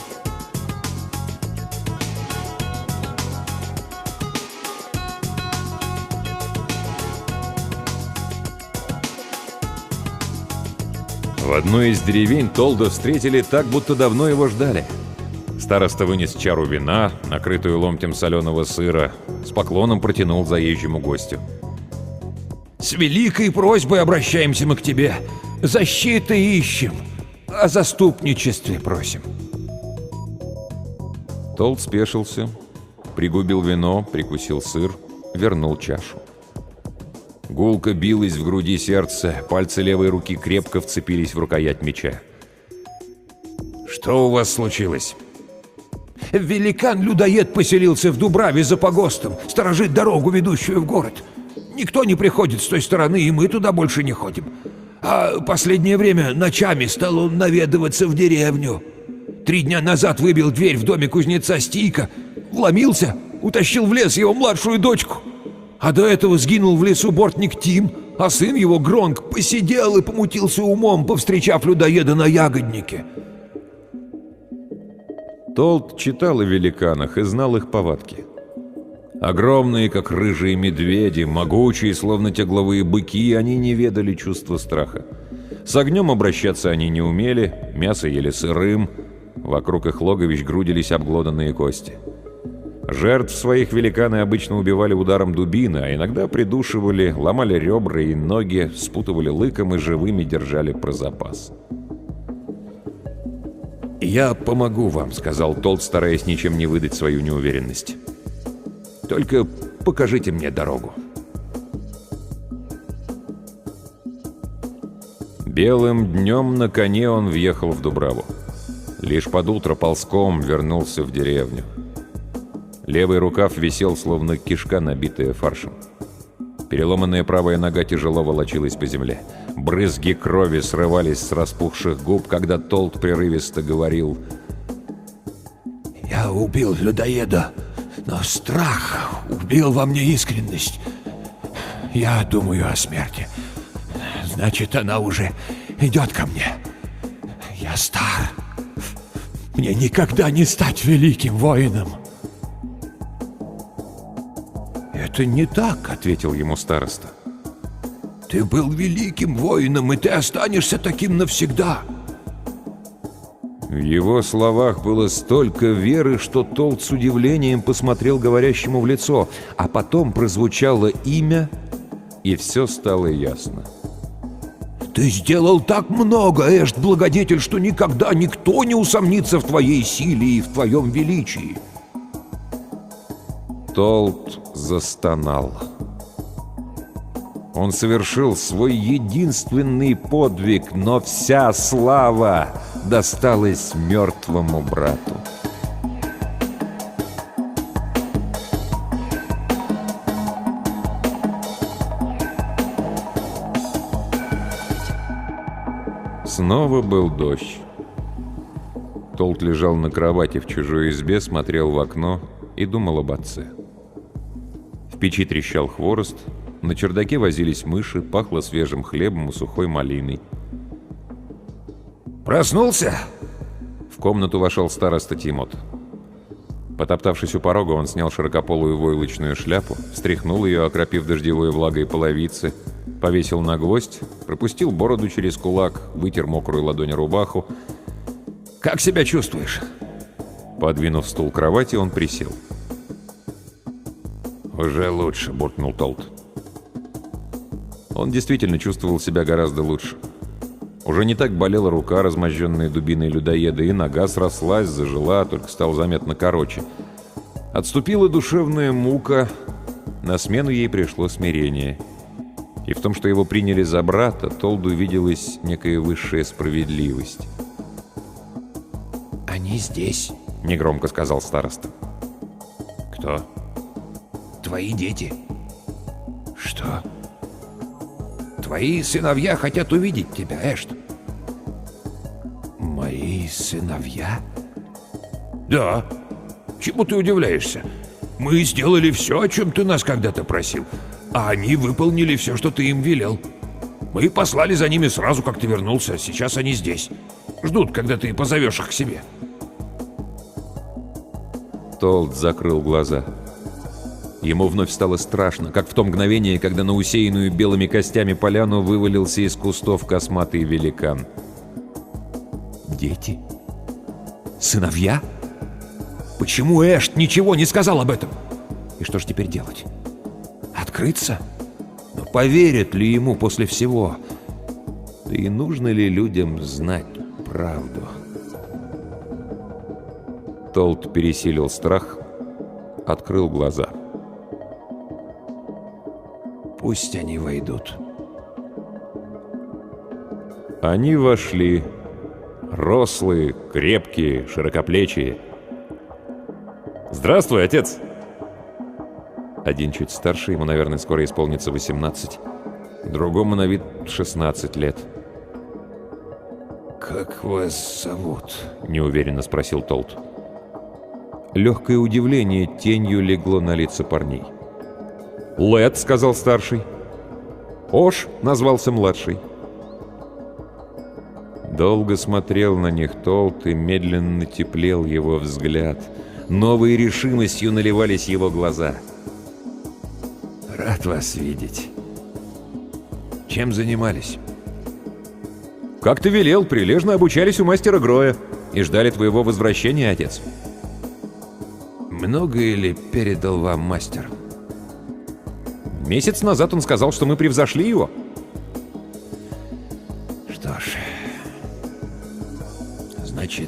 В одной из деревень Толда встретили так, будто давно его ждали. Староста вынес чару вина, накрытую ломтем соленого сыра, с поклоном протянул заезжему гостю. С великой просьбой обращаемся мы к тебе. Защиты ищем, о заступничестве просим. Толд спешился, пригубил вино, прикусил сыр, вернул чашу. Гулко билось в груди сердце, пальцы левой руки крепко вцепились в рукоять меча. Что у вас случилось? Великан-людоед поселился в Дубраве за погостом, сторожит дорогу, ведущую в город. Никто не приходит с той стороны, и мы туда больше не ходим. А последнее время ночами стал он наведываться в деревню. 3 дня назад выбил дверь в доме кузнеца Стийка, вломился, утащил в лес его младшую дочку. А до этого сгинул в лесу бортник Тим, а сын его, Гронк, посидел и помутился умом, повстречав людоеда на ягоднике. Толд читал о великанах и знал их повадки. Огромные, как рыжие медведи, могучие, словно тягловые быки, они не ведали чувства страха. С огнем обращаться они не умели, мясо ели сырым, вокруг их логовищ грудились обглоданные кости. Жертв своих великаны обычно убивали ударом дубины, а иногда придушивали, ломали ребра и ноги, спутывали лыком и живыми держали про запас. «Я помогу вам», — сказал Толд, стараясь ничем не выдать свою неуверенность. «Только покажите мне дорогу». Белым днем на коне он въехал в Дубраву. Лишь под утро ползком вернулся в деревню. Левый рукав висел, словно кишка, набитая фаршем. Переломанная правая нога тяжело волочилась по земле. Брызги крови срывались с распухших губ, когда Толд прерывисто говорил: «Я убил людоеда, но страх убил во мне искренность. Я думаю о смерти. Значит, она уже идет ко мне. Я стар. Мне никогда не стать великим воином». «Это не так», — ответил ему староста. «Ты был великим воином, и ты останешься таким навсегда». В его словах было столько веры, что Толд с удивлением посмотрел говорящему в лицо, а потом прозвучало имя, и все стало ясно. «Ты сделал так много, Эшт-благодетель, что никогда никто не усомнится в твоей силе и в твоем величии». Толд застонал. Он совершил свой единственный подвиг, но вся слава досталась мертвому брату. Снова был дождь. Толд лежал на кровати в чужой избе, смотрел в окно и думал об отце. В печи трещал хворост, на чердаке возились мыши, пахло свежим хлебом и сухой малиной. «Проснулся?» В комнату вошел староста Тимот. Потоптавшись у порога, он снял широкополую войлочную шляпу, встряхнул ее, окропив дождевой влагой половицы, повесил на гвоздь, пропустил бороду через кулак, вытер мокрую ладонь рубаху. «Как себя чувствуешь?» Подвинув стул к кровати, он присел. «Уже лучше», — буркнул Толд. Он действительно чувствовал себя гораздо лучше. Уже не так болела рука, размозженная дубиной людоеда, и нога срослась, зажила, только стал заметно короче. Отступила душевная мука, на смену ей пришло смирение. И в том, что его приняли за брата, Толду виделась некая высшая справедливость. «Они здесь», — негромко сказал староста. «Кто?» «Твои дети». «Что?» «Твои сыновья хотят увидеть тебя, Эшт». «Мои сыновья?» Да. Чему ты удивляешься? Мы сделали все, о чем ты нас когда-то просил, а они выполнили все, что ты им велел. Мы послали за ними сразу, как ты вернулся, сейчас они здесь. Ждут, когда ты позовешь их к себе. Толт закрыл глаза. Ему вновь стало страшно, как в то мгновение, когда на усеянную белыми костями поляну вывалился из кустов косматый великан. Дети? Сыновья? Почему Эшт ничего не сказал об этом? И что же теперь делать? Открыться? Но поверят ли ему после всего? Да и нужно ли людям знать правду? Толт пересилил страх, открыл глаза. Пусть они войдут. Они вошли. Рослые, крепкие, широкоплечие. «Здравствуй, отец!» Один чуть старше, ему, наверное, скоро исполнится 18. Другому на вид 16 лет. «Как вас зовут?» — неуверенно спросил Толт. Легкое удивление тенью легло на лица парней. «Лэд», — сказал старший. «Ош», — назвался младший. Долго смотрел на них Толт, и медленно теплел его взгляд. Новой решимостью наливались его глаза. «Рад вас видеть. Чем занимались?» «Как ты велел, прилежно обучались у мастера Гроя и ждали твоего возвращения, отец». «Многое ли передал вам мастер?» Месяц назад он сказал, что мы превзошли его. «Что ж, значит...»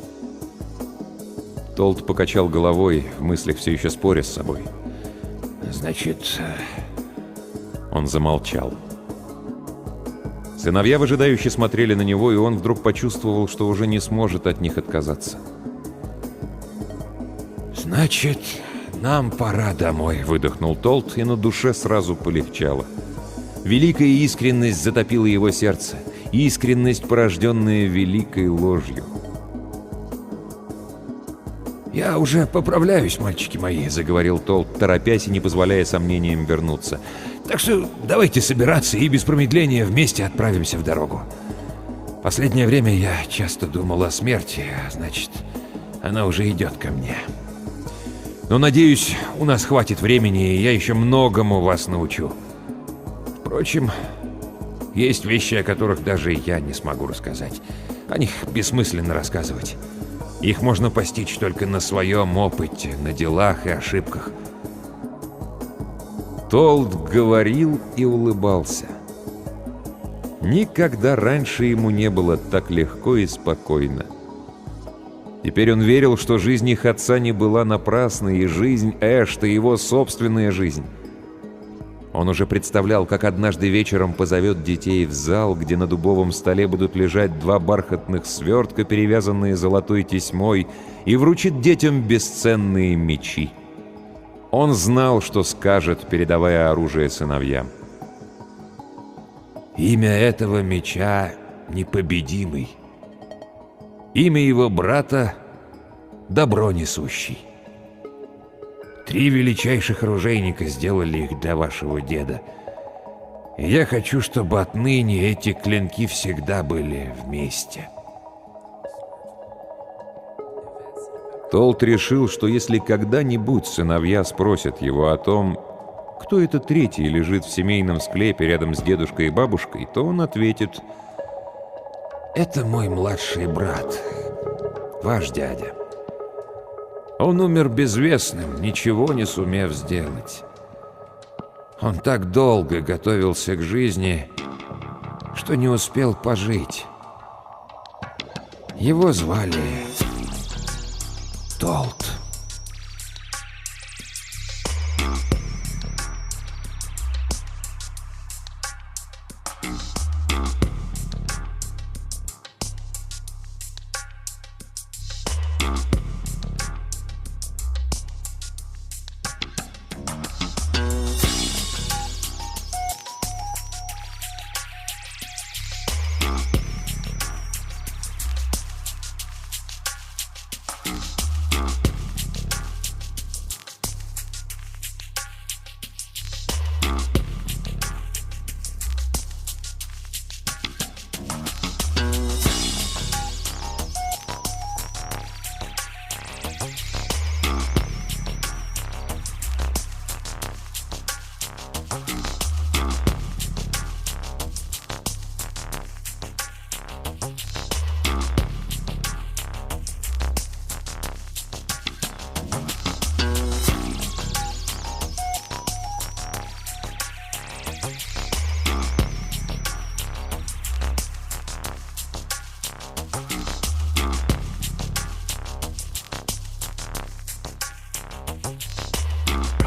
Толт покачал головой, в мыслях все еще споря с собой. «Значит...» Он замолчал. Сыновья выжидающе смотрели на него, и он вдруг почувствовал, что уже не сможет от них отказаться. «Значит, нам пора домой», — Выдохнул Толт, и на душе сразу полегчало. Великая искренность затопила его сердце. Искренность, порожденная великой ложью. «Я уже поправляюсь, мальчики мои», — Заговорил Толт, торопясь и не позволяя сомнениям вернуться. «Так что давайте собираться и без промедления вместе отправимся в дорогу. Последнее время я часто думал о смерти, а значит, она уже идет ко мне. Но, надеюсь, у нас хватит времени, и я еще многому вас научу. Впрочем, есть вещи, о которых даже я не смогу рассказать. О них бессмысленно рассказывать. Их можно постичь только на своем опыте, на делах и ошибках». Толт говорил и улыбался. Никогда раньше ему не было так легко и спокойно. Теперь он верил, что жизнь их отца не была напрасной, и жизнь Эшта — его собственная жизнь. Он уже представлял, как однажды вечером позовет детей в зал, где на дубовом столе будут лежать 2 бархатных свертка, перевязанные золотой тесьмой, и вручит детям бесценные мечи. Он знал, что скажет, передавая оружие сыновьям. «Имя этого меча непобедимый. Имя его брата — добро несущий. 3 величайших оружейника сделали их для вашего деда. И я хочу, чтобы отныне эти клинки всегда были вместе». Толт решил, что если когда-нибудь сыновья спросят его о том, кто это третий лежит в семейном склепе рядом с дедушкой и бабушкой, то он ответит: «Это мой младший брат, ваш дядя. Он умер безвестным, ничего не сумев сделать. Он так долго готовился к жизни, что не успел пожить. Его звали Толт».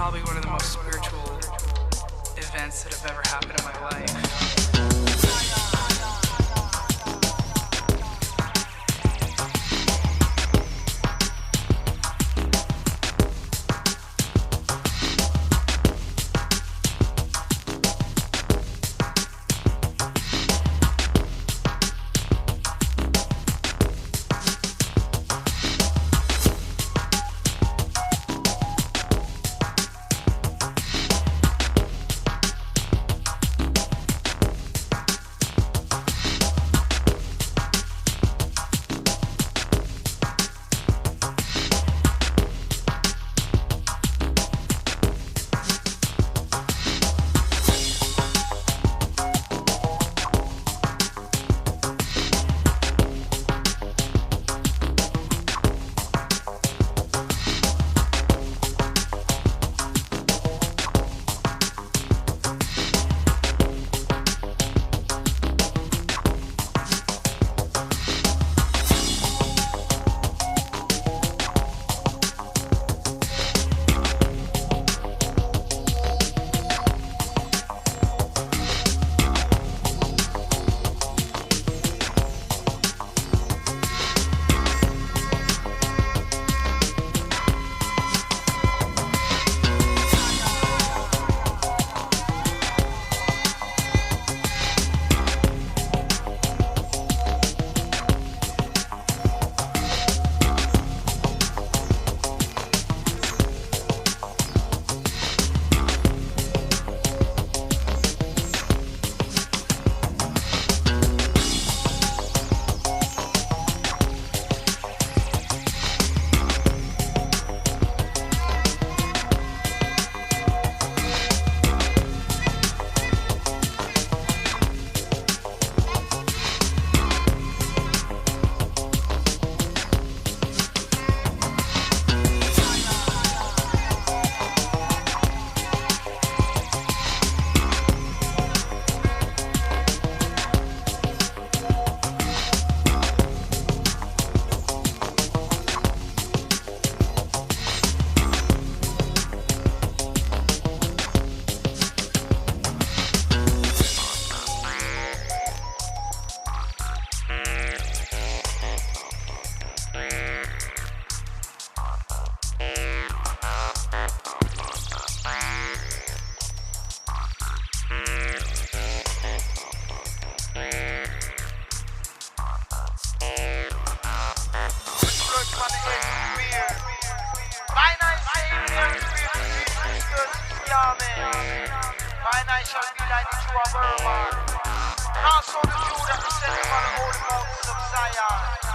probably one of the most spiritual events that have ever happened in my life. shall be like the true of Burma. Also the view that descends from the holy mountains of Zion.